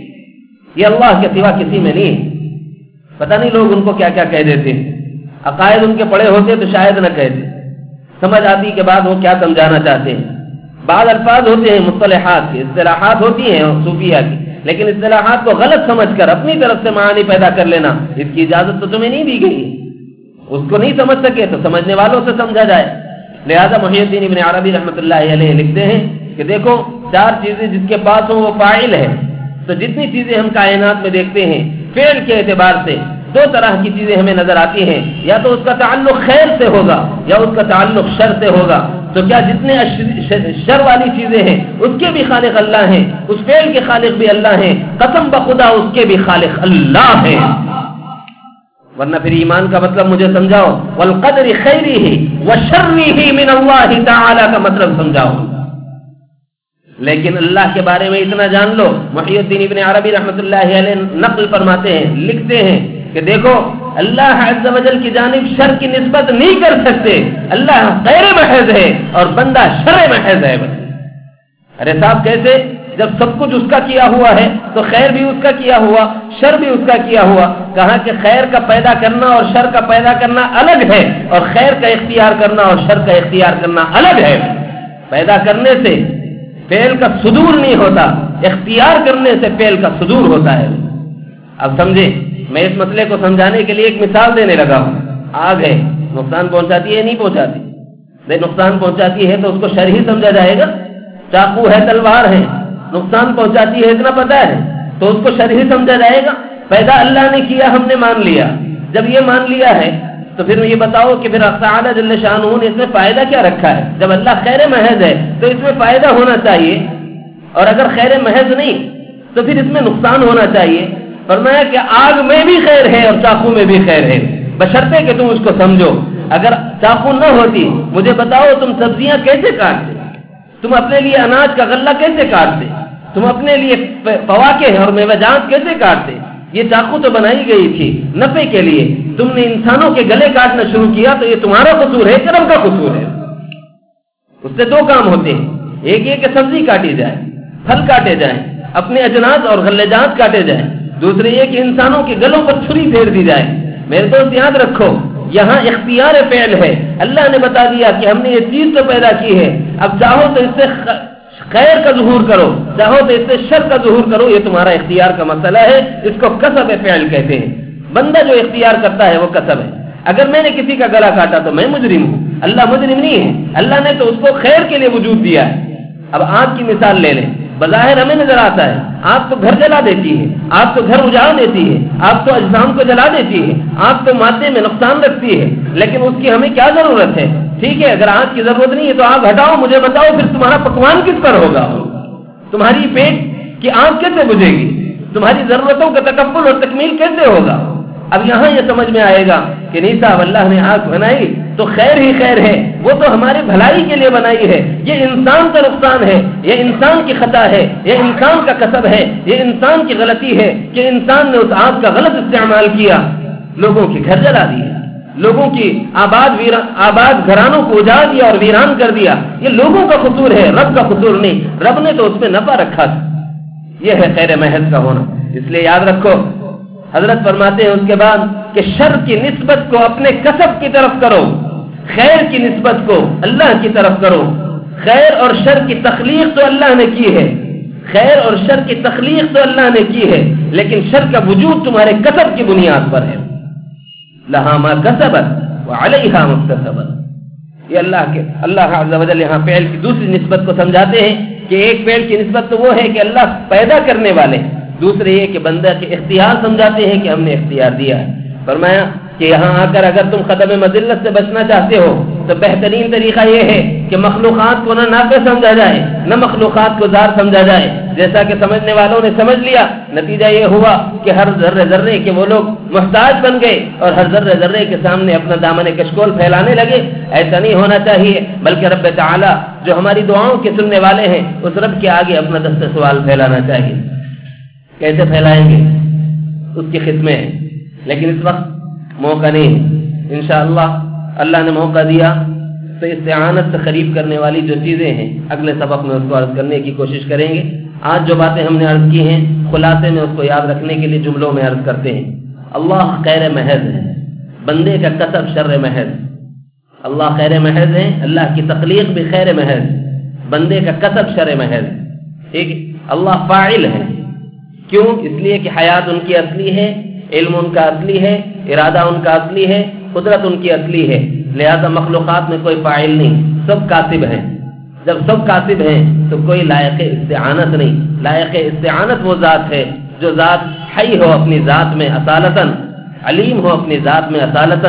یہ اللہ کے سوا کسی میں نہیں ہے. پتہ نہیں لوگ ان کو کیا کیا کہہ دیتے ہیں. عقائد ان کے پڑے ہوتے تو شاید نہ کہتے, سمجھ آتی کے بعد وہ کیا سمجھانا چاہتے ہیں. بعض الفاظ ہوتے ہیں مصطلحات کی, اصطلاحات ہوتی ہیں صوفیہ کی, لیکن اصطلاحات کو غلط سمجھ کر اپنی طرف سے معانی پیدا کر لینا, اس کی اجازت تو تمہیں نہیں دی گئی. اس کو نہیں سمجھ سکے تو سمجھنے والوں سے سمجھا جائے. لہذا محی الدین ابن عربی رحمۃ اللہ علیہ لکھتے ہیں کہ دیکھو چار چیزیں جس کے پاس ہوں وہ فاعل ہے. تو جتنی چیزیں ہم کائنات میں دیکھتے ہیں فعل کے اعتبار سے دو طرح کی چیزیں ہمیں نظر آتی ہیں, یا تو اس کا تعلق خیر سے ہوگا یا اس کا تعلق شر سے ہوگا. تو کیا جتنے شر والی چیزیں ہیں اس کے بھی خالق اللہ ہیں, اس فعل کے خالق بھی اللہ ہیں, قسم بخدا اس کے بھی خالق اللہ ہیں. ورنہ پھر ایمان کا مطلب مجھے سمجھاؤ, والقدر خیرہ وشرہ من اللہ تعالی کا مطلب سمجھاؤ. لیکن اللہ کے بارے میں اتنا جان لو, محی الدین ابن عربی رحمۃ اللہ علیہ نقل فرماتے ہیں, لکھتے ہیں کہ دیکھو اللہ عز و جل کی جانب شر کی نسبت نہیں کر سکتے, اللہ خیر محض ہے اور بندہ شر محض ہے. ارے صاحب کیسے؟ جب سب کچھ اس کا کیا ہوا ہے تو خیر بھی اس کا کیا ہوا، شر بھی اس کا کیا ہوا. کہا کہ خیر کا پیدا کرنا اور شر کا پیدا کرنا الگ ہے، اور خیر کا اختیار کرنا اور شر کا اختیار کرنا الگ ہے. پیدا کرنے سے فعل کا صدور نہیں ہوتا، اختیار کرنے سے فعل کا صدور ہوتا ہے. اب سمجھے، میں اس مسئلے کو سمجھانے کے لیے ایک مثال دینے لگا ہوں. آگ ہے، نقصان پہنچاتی ہے نہیں پہنچاتی؟ نقصان پہنچاتی ہے تو اس کو شر ہی سمجھا جائے گا. چاقو ہے، تلوار ہے، نقصان پہنچاتی ہے اتنا پتہ ہے تو اس کو شر ہی سمجھا جائے گا. پیدا اللہ نے کیا، ہم نے مان لیا. جب یہ مان لیا ہے تو پھر یہ بتاؤ کہ پھر تعالی جل شانہ نے اس میں فائدہ کیا رکھا ہے؟ جب اللہ خیر محض ہے تو اس میں فائدہ ہونا چاہیے، اور اگر خیر محض نہیں تو پھر اس میں نقصان ہونا چاہیے. فرمایا کہ آگ میں بھی خیر ہے اور چاقو میں بھی خیر ہے، بشرطے کہ تم اس کو سمجھو. اگر چاقو نہ ہوتی، مجھے بتاؤ تم سبزیاں کیسے کاٹتے؟ تم اپنے لیے اناج کا غلہ کیسے کاٹتے؟ تم اپنے لیے فواکہ اور میوہ جات کیسے کاٹتے؟ یہ چاقو تو بنائی گئی تھی نفع کے لیے. تم نے انسانوں کے گلے کاٹنا شروع کیا تو یہ تمہارا قصور ہے، کرم کا قصور ہے. اس سے دو کام ہوتے ہیں، ایک یہ کہ سبزی کاٹی جائے، پھل کاٹے جائیں، اپنے اجناس اور غلہ جات کاٹے جائیں. دوسرے یہ کہ انسانوں کے گلوں پر چھری پھیر دی جائے. میرے دوست یاد رکھو، یہاں اختیار فعل ہے. اللہ نے بتا دیا کہ ہم نے یہ چیز تو پیدا کی ہے، اب چاہو تو اس سے خیر کا ظہور کرو، چاہو تو اس سے شر کا ظہور کرو. یہ تمہارا اختیار کا مسئلہ ہے، اس کو کسب فعل کہتے ہیں. بندہ جو اختیار کرتا ہے وہ کسب ہے. اگر میں نے کسی کا گلا کاٹا تو میں مجرم ہوں، اللہ مجرم نہیں ہے. اللہ نے تو اس کو خیر کے لیے وجود دیا ہے. اب آگ کی مثال لے لیں. بظاہر ہمیں نظر آتا ہے آگ تو گھر جلا دیتی ہے، آگ تو گھر اجاڑ دیتی ہے، آگ تو اجسام کو جلا دیتی ہے، آگ تو مادے میں نقصان رکھتی ہے. لیکن اس کی ہمیں کیا ضرورت ہے؟ ٹھیک ہے، اگر آگ کی ضرورت نہیں ہے تو آگ ہٹاؤ. مجھے بتاؤ پھر تمہارا پکوان کس پر ہوگا؟ تمہاری پیٹ کی آگ کیسے بجھے گی؟ تمہاری ضرورتوں کا تکفل اور تکمیل کیسے ہوگا؟ اب یہاں یہ سمجھ میں آئے گا کہ نہیں صاحب، اللہ نے آگ بنائی تو خیر ہی خیر ہے، وہ تو ہمارے بھلائی کے لیے بنائی ہے. یہ انسان کا نقصان ہے، یہ انسان کی خطا ہے، یہ انسان کا کسب ہے، یہ انسان کی غلطی ہے کہ انسان نے اس آگ کا غلط استعمال کیا، لوگوں کے گھر جلا دیے، لوگوں کی آباد ویران آباد گھرانوں کو اجاڑ دیا اور ویران کر دیا. یہ لوگوں کا قصور ہے، رب کا قصور نہیں. رب نے تو اس میں نفع رکھا تھا. یہ ہے خیر محض کا ہونا. اس لیے یاد رکھو، حضرت فرماتے ہیں اس کے بعد کہ شر کی نسبت کو اپنے کسب کی طرف کرو، خیر کی نسبت کو اللہ کی طرف کرو. خیر اور شر کی تخلیق تو اللہ نے کی ہے، خیر اور شر کی تخلیق تو اللہ نے کی ہے، لیکن شر کا وجود تمہارے کسب کی بنیاد پر ہے. لہا ما کسبت وعلیہا مکتسبت. یہ اللہ کے اللہ عز و جل یہاں فعل کی دوسری نسبت کو سمجھاتے ہیں کہ ایک فعل کی نسبت تو وہ ہے کہ اللہ پیدا کرنے والے، دوسرے یہ کہ بندہ کے اختیار سمجھاتے ہیں کہ ہم نے اختیار دیا ہے. فرمایا کہ یہاں آ کر اگر تم قدم مذلت سے بچنا چاہتے ہو تو بہترین طریقہ یہ ہے کہ مخلوقات کو نہ ناقص سمجھا جائے، نہ مخلوقات کو زار سمجھا جائے. جیسا کہ سمجھنے والوں نے سمجھ لیا، نتیجہ یہ ہوا کہ ہر ذرے ذرے کے وہ لوگ محتاج بن گئے اور ہر ذرے ذرے کے سامنے اپنا دامن کشکول پھیلانے لگے. ایسا نہیں ہونا چاہیے، بلکہ رب تعالی جو ہماری دعاؤں کے سننے والے ہیں اس رب کے آگے اپنا دست سوال پھیلانا چاہیے. کیسے پھیلائیں گے؟ اس کی خدمت ہے، لیکن اس وقت موقع نہیں ہے. انشاءاللہ اللہ نے موقع دیا تو استعانت سے قریب کرنے والی جو چیزیں ہیں اگلے سبق میں اس کو عرض کرنے کی کوشش کریں گے. آج جو باتیں ہم نے عرض کی ہیں خلاصے میں اس کو یاد رکھنے کے لیے جملوں میں عرض کرتے ہیں. اللہ خیر محض ہے، بندے کا کسب شر محض. اللہ خیر محض ہے، اللہ کی تخلیق بھی خیر محض، بندے کا کسب شر محض. ٹھیک، اللہ فاعل ہے. کیوں؟ اس لیے کہ حیات ان کی اصلی ہے، علم ان کا اصلی ہے، ارادہ ان کا اصلی ہے، قدرت ان کی اصلی ہے. لہذا مخلوقات میں کوئی فاعل نہیں، سب کاسب ہیں. جب سب کاسب ہیں تو کوئی لائق استعانت نہیں. لائق استعانت وہ ذات ہے جو ذات حی ہو اپنی ذات میں اصالتاً، علیم ہو اپنی ذات میں اصالتاً،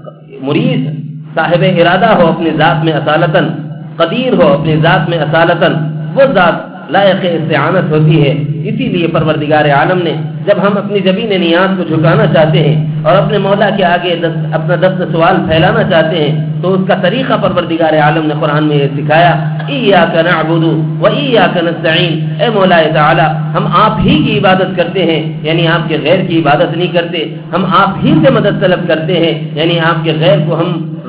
مرید صاحب ارادہ ہو اپنی ذات میں اصالتاً، قدیر ہو اپنی ذات میں اصالتاً. وہ ذات لائق استعانت ہوتی ہے. اسی لیے پروردگار عالم نے جب ہم اپنی جبین نیاز کو جھکانا چاہتے ہیں اور اپنے مولا کے آگے دست اپنا دست سوال پھیلانا چاہتے ہیں تو اس کا طریقہ پروردگار عالم نے قرآن میں یہ سکھایا، ایاک نعبد و ایاک نستعین. اے مولا تعالی، ہم آپ ہی کی عبادت کرتے ہیں، یعنی آپ کے غیر کی عبادت نہیں کرتے. ہم آپ ہی سے مدد طلب کرتے ہیں، یعنی آپ کے غیر کو ہم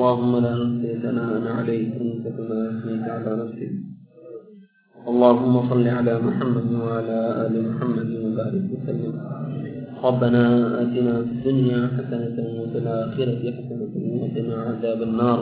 اللهم لا نحصي ثناء عليك أنت كما أثنيت على نفسك. اللهم صل على محمد وعلى آل محمد وبارك وسلم. ربنا آتنا في الدنيا حسنة وفي الآخرة حسنة وقنا عذاب النار.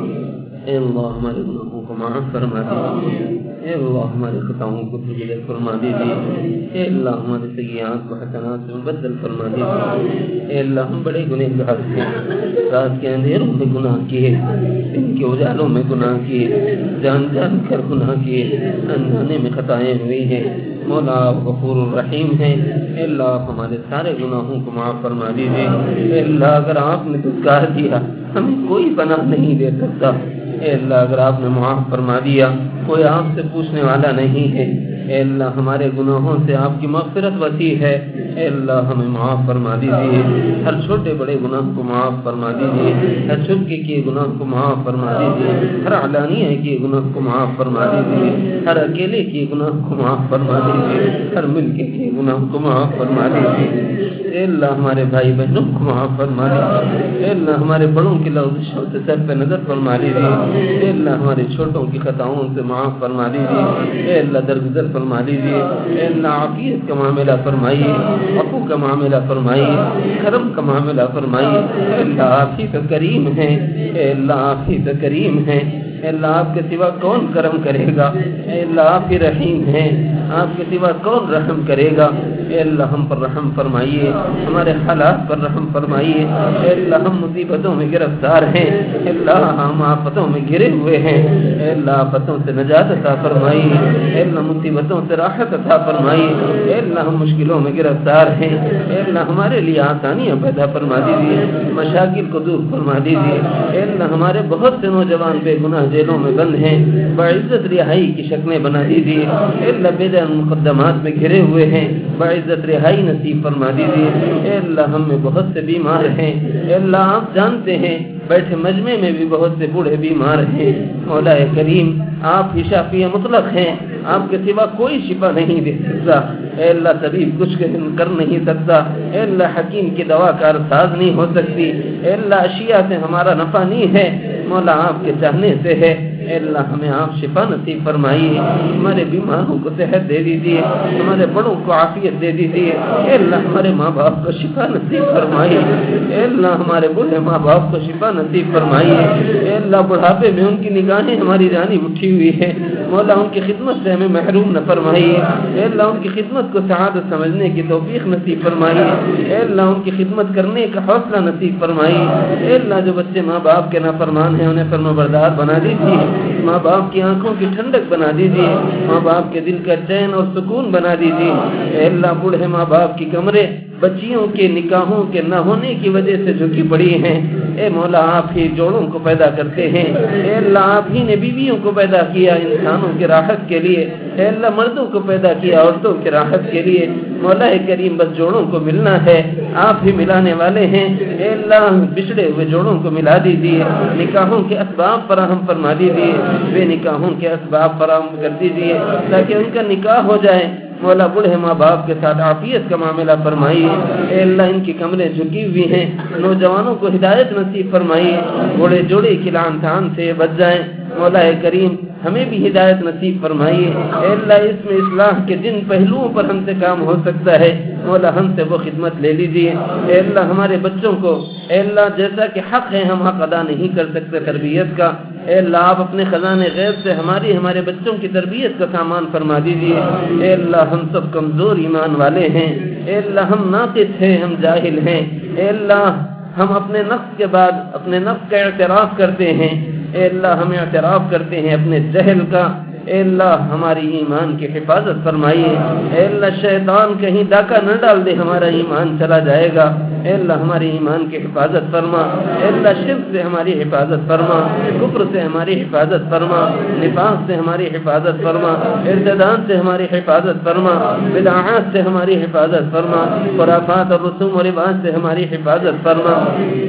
اے اللہ ہمارے گناہوں کو معاف فرما دیجیے. اے اللہ ہمارے خطاؤں کو تجھے فرما دیجیے. اے اللہ ہمارے سیئات کو حسنات سے مبدل فرما دیجیے. اے اللہ ہم بڑے گنہگار ہیں. رات کے اندھیروں میں گناہ کیے, دن کے اجالوں میں گناہ کیے, جان جان کر گناہ کیے, انجانے میں خطائیں ہوئی ہیں. مولا غفور الرحیم ہیں. اے اللہ ہمارے سارے گناہوں کو معاف فرما دیجیے. اے اللہ اگر آپ نے دھکار دیا ہمیں کوئی پناہ نہیں دے سکتا. اے اللہ اگر آپ نے معاف فرما دیا کوئی آپ سے پوچھنے والا نہیں ہے. اے اللہ ہمارے گناہوں سے آپ کی مغفرت وسیع ہے. اے اللہ ہمیں معاف فرما دیجیے. ہر چھوٹے بڑے گناہ کو معاف فرما دیجیے. ہر چھپکے کیے گناہ کو معاف فرما دیجیے. ہر علانیہ کیے گناہ کو معاف فرما دیجیے. ہر اکیلے کیے گناہ کو معاف فرما دیجیے. ہر مل کے کیے گناہ کو معاف فرما دیجیے. اے اللہ ہمارے بھائی بہنوں کو معاف فرما دیجیے. اے اللہ ہمارے بڑوں کی لغزشوں سے سر پہ نظر فرما دیجیے. اے اللہ ہمارے چھوٹوں کی خطاؤں سے معاف فرما دیجیے. اے اللہ درگزر فرما دیجیے. اے اللہ عافیت کا معاملہ فرمائیے, عفو کا معاملہ فرمائیے, کرم کا معاملہ فرمائیے. اے اللہ آپ ہی تو کریم ہیں. اے اللہ آپ ہی تو کریم ہیں. اے اللہ آپ کے سوا کون کرم کرے گا. اے اللہ آپ ہی رحیم ہیں. آپ کے سوا کون رحم کرے گا. اے اللہ ہم پر رحم فرمائیے, ہمارے حالات پر رحم فرمائیے. اے اللہ ہم مصیبتوں میں گرفتار ہیں. اے اللہ ہم آفتوں میں گرے ہوئے ہیں. اے اللہ آفتوں سے نجات عطا فرمائیے. اے اللہ مصیبتوں سے راحت عطا فرمائیے. اے اللہ ہم مشکلوں میں گرفتار ہیں. اے اللہ ہمارے لیے آسانیاں پیدا فرما دیجیے, مشاکل کو دور فرما دیجیے. اے اللہ ہمارے بہت سے نوجوان بے گناہ جیلوں میں بند ہیں, باعزت رہائی کی شکلیں بنا دیجیے. اے اللہ بے جان مقدمات میں گھرے ہوئے ہیں, باعزت رہائی نصیب فرما دیجیے. اے اللہ ہم میں بہت سے بیمار ہیں. اے اللہ آپ جانتے ہیں بیٹھے مجمع میں بھی بہت سے بوڑھے بیمار ہیں. مولا کریم آپ ہی شافی مطلق ہیں, آپ کے سوا کوئی شفا نہیں دے سکتا. اے اللہ طبیب کچھ کر نہیں سکتا. اے اللہ حکیم کی دوا کار ساز نہیں ہو سکتی. اے اللہ اشیاء سے ہمارا نفع نہیں ہے, مولا آپ کے چاہنے سے ہے. اے اللہ ہمیں آپ شفا نصیب فرمائیے. ہمارے بیماروں کو صحت دے دیجیے, ہمارے بڑوں کو عافیت دے دیجیے. اے اللہ ہمارے ماں باپ کو شفا نصیب فرمائیے. اے اللہ ہمارے بوڑھے ماں باپ کو شفا نصیب فرمائیے. اے اللہ بڑھاپے میں ان کی نگاہیں ہماری جانب اٹھی ہوئی ہے, مولا ان کی خدمت سے ہمیں محروم نہ فرمائیے. اے اللہ ان کی خدمت کو سعادت سمجھنے کی توفیق نصیب فرمائیے. اے اللہ ان کی خدمت کرنے کا حوصلہ نصیب فرمائیے. اے اللہ جو بچے ماں باپ کے نافرمان ہیں انہیں فرمانبردار بنا دیجیے. ماں باپ کی آنکھوں کی ٹھنڈک بنا دیجیے, ماں باپ کے دل کا چین اور سکون بنا دیجیے. اے اللہ بوڑھے ماں باپ کی کمرے بچیوں کے نکاحوں کے نہ ہونے کی وجہ سے جھکی پڑی ہیں. اے مولا آپ ہی جوڑوں کو پیدا کرتے ہیں. اے اللہ آپ ہی نے بیویوں کو پیدا کیا انسانوں کی راحت کے لیے. اے اللہ مردوں کو پیدا کیا عورتوں کی راحت کے لیے. مولا کریم بس جوڑوں کو ملنا ہے, آپ ہی ملانے والے ہیں. اے اللہ بچھڑے ہوئے جوڑوں کو ملا دیجیے, نکاحوں کے اسباب فراہم فرما دیجیے, بے نکاحوں کے اسباب فراہم کر دیجیے تاکہ ان کا نکاح ہو جائے. مولا بوڑھے ماں باپ کے ساتھ عافیت کا معاملہ فرمائیے. اے اللہ ان کی کمریں جھکی ہوئی ہیں, نوجوانوں کو ہدایت نصیب فرمائیے. بوڑھے جوڑے کی لعن طعن سے بچ جائیں. مولا کریم ہمیں بھی ہدایت نصیب فرمائیے. اے اللہ اس میں اصلاح کے جن پہلوؤں پر ہم سے کام ہو سکتا ہے مولا ہم سے وہ خدمت لے لیجیے. اے اللہ ہمارے بچوں کو اے اللہ جیسا کہ حق ہے ہم حق ادا نہیں کر سکتے تربیت کا, اے اللہ آپ اپنے خزانے غیب سے ہماری ہمارے بچوں کی تربیت کا سامان فرما دیجیے. اے اللہ ہم سب کمزور ایمان والے ہیں. اے اللہ ہم ناقص ہیں, ہم جاہل ہیں. اے اللہ ہم اپنے نفس کے بعد اپنے نفس کا اعتراف کرتے ہیں. اے اللہ ہم اعتراف کرتے ہیں اپنے جہل کا. اے اللہ ہماری ایمان کی حفاظت فرمائیے. اے اللہ شیطان کہیں ڈاکہ نہ ڈال دے, ہمارا ایمان چلا جائے گا. اے اللہ ہماری ایمان کی حفاظت فرما. اے اللہ شرک سے ہماری حفاظت فرما, کفر سے ہماری حفاظت فرما, نفاق سے ہماری حفاظت فرما, ارتداد سے ہماری حفاظت فرما, بدعات سے ہماری حفاظت فرما, خرافات اور رسوم و رواج سے ہماری حفاظت فرما.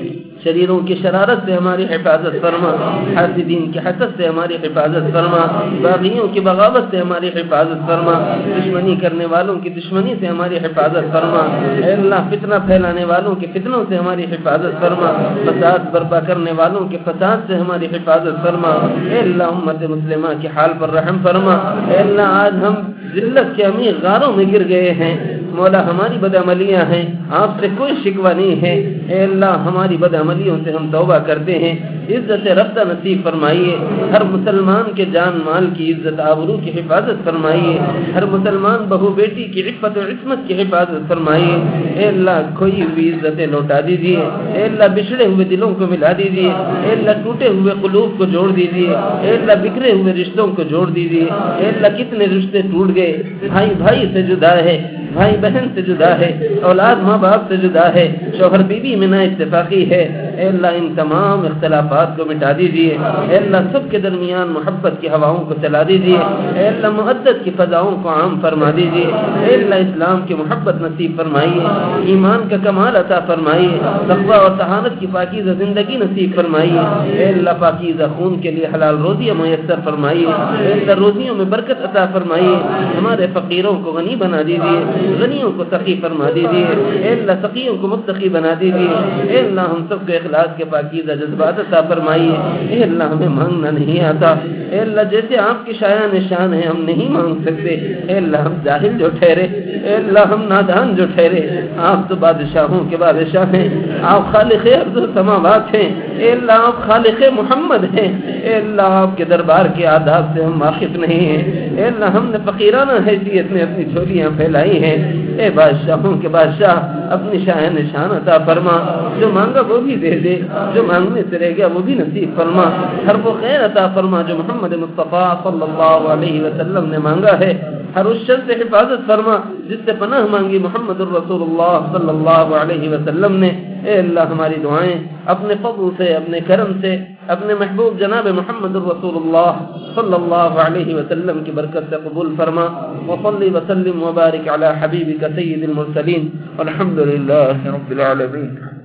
شریروں کی شرارت سے ہماری حفاظت فرما، حاسدین کی حسد سے ہماری حفاظت فرما، باغیوں کی بغاوت سے ہماری حفاظت فرما، دشمنی کرنے والوں کی دشمنی سے ہماری حفاظت فرما، اے اللہ فتنہ پھیلانے والوں کے فتنوں سے ہماری حفاظت فرما، فساد برپا کرنے والوں کے فساد سے ہماری حفاظت فرما، اے اللہ امت مسلمہ کے حال پر رحم فرما، اے اللہ آج ہم ذلت کے عمیق غاروں میں گر گئے ہیں، مولا ہماری بدعملیاں ہیں، آپ سے کوئی شکوہ نہیں ہے، اے اللہ ہماری بدعملیوں سے ہم توبہ کرتے ہیں، عزت رفتہ نصیب فرمائیے، ہر مسلمان کے جان مال کی عزت آبرو کی حفاظت فرمائیے، ہر مسلمان بہو بیٹی کی عفت و عصمت کی حفاظت فرمائیے، اے اللہ کھوئی ہوئی عزتیں لوٹا دیجیے، اے اللہ بچھڑے ہوئے دلوں کو ملا دیجیے، اے اللہ ٹوٹے ہوئے قلوب کو جوڑ دیجیے، اے اللہ بکھرے ہوئے رشتوں کو جوڑ دیجیے، اے اللہ کتنے رشتے ٹوٹ گئے، بھائی بھائی سے جدا ہے، بھائی بہن سے جدا ہے، اولاد ماں باپ سے جدا ہے، شوہر بیوی میں نا اتفاقی ہے، اے اللہ ان تمام اختلافات کو مٹا دیجیے، اے اللہ سب کے درمیان محبت کی ہواؤں کو چلا دیجیے، اے اللہ محبت کی فضاؤں کو عام فرما دیجیے، اے اللہ اسلام کی محبت نصیب فرمائیے، ایمان کا کمال عطا فرمائیے، تقویٰ اور طہارت کی پاکیزہ زندگی نصیب فرمائیے، اے اللہ پاکیزہ خون کے لیے حلال روزیاں میسر فرمائیے، اے اللہ روزیوں میں برکت عطا فرمائیے، ہمارے فقیروں کو غنی بنا دیجیے، غنیوں کو سخی فرما دیجیے، اے اللہ سخیوں کو متقی بنا دیجیے، اے اللہ ہم سب کے اخلاص کے پاکیزہ جذبات عطا فرمائیے، اے اللہ ہمیں مانگنا نہیں آتا، اے اللہ جیسے آپ کی شایان نشان ہے ہم نہیں مانگ سکتے، اے اللہ ہم جاہل جو ٹھہرے، اے اللہ ہم نادان جو ٹھہرے، آپ تو بادشاہوں کے بادشاہ ہیں، آپ خالق ارض و سماوات ہیں، اے اللہ آپ خالق محمد ہیں، اے اللہ آپ کے دربار کے آداب سے ہم واقف نہیں ہیں، اے اللہ ہم نے فقیرانہ حیثیت میں اپنی جھولیاں پھیلائی ہیں، اے بادشاہوں کے بادشاہ اپنی شاہ نشان عطا فرما، جو مانگا وہ بھی دے دے، جو مانگنے سے رہ گیا وہ بھی نصیب فرما، ہر وہ خیر عطا فرما جو محمد مصطفیٰ صلی اللہ علیہ وسلم نے مانگا ہے، ہر اس شر سے حفاظت فرما جس سے پناہ مانگی محمد الرسول اللہ صلی اللہ علیہ وسلم نے، اے اللہ ہماری دعائیں اپنے فضل سے، اپنے کرم سے، اپنے محبوب جناب محمد الرسول اللہ صلی اللہ علیہ وسلم کی برکت سے قبول فرما، وصلی وسلم وبارک علی حبیبک سید المرسلین والحمد للہ رب العالمین۔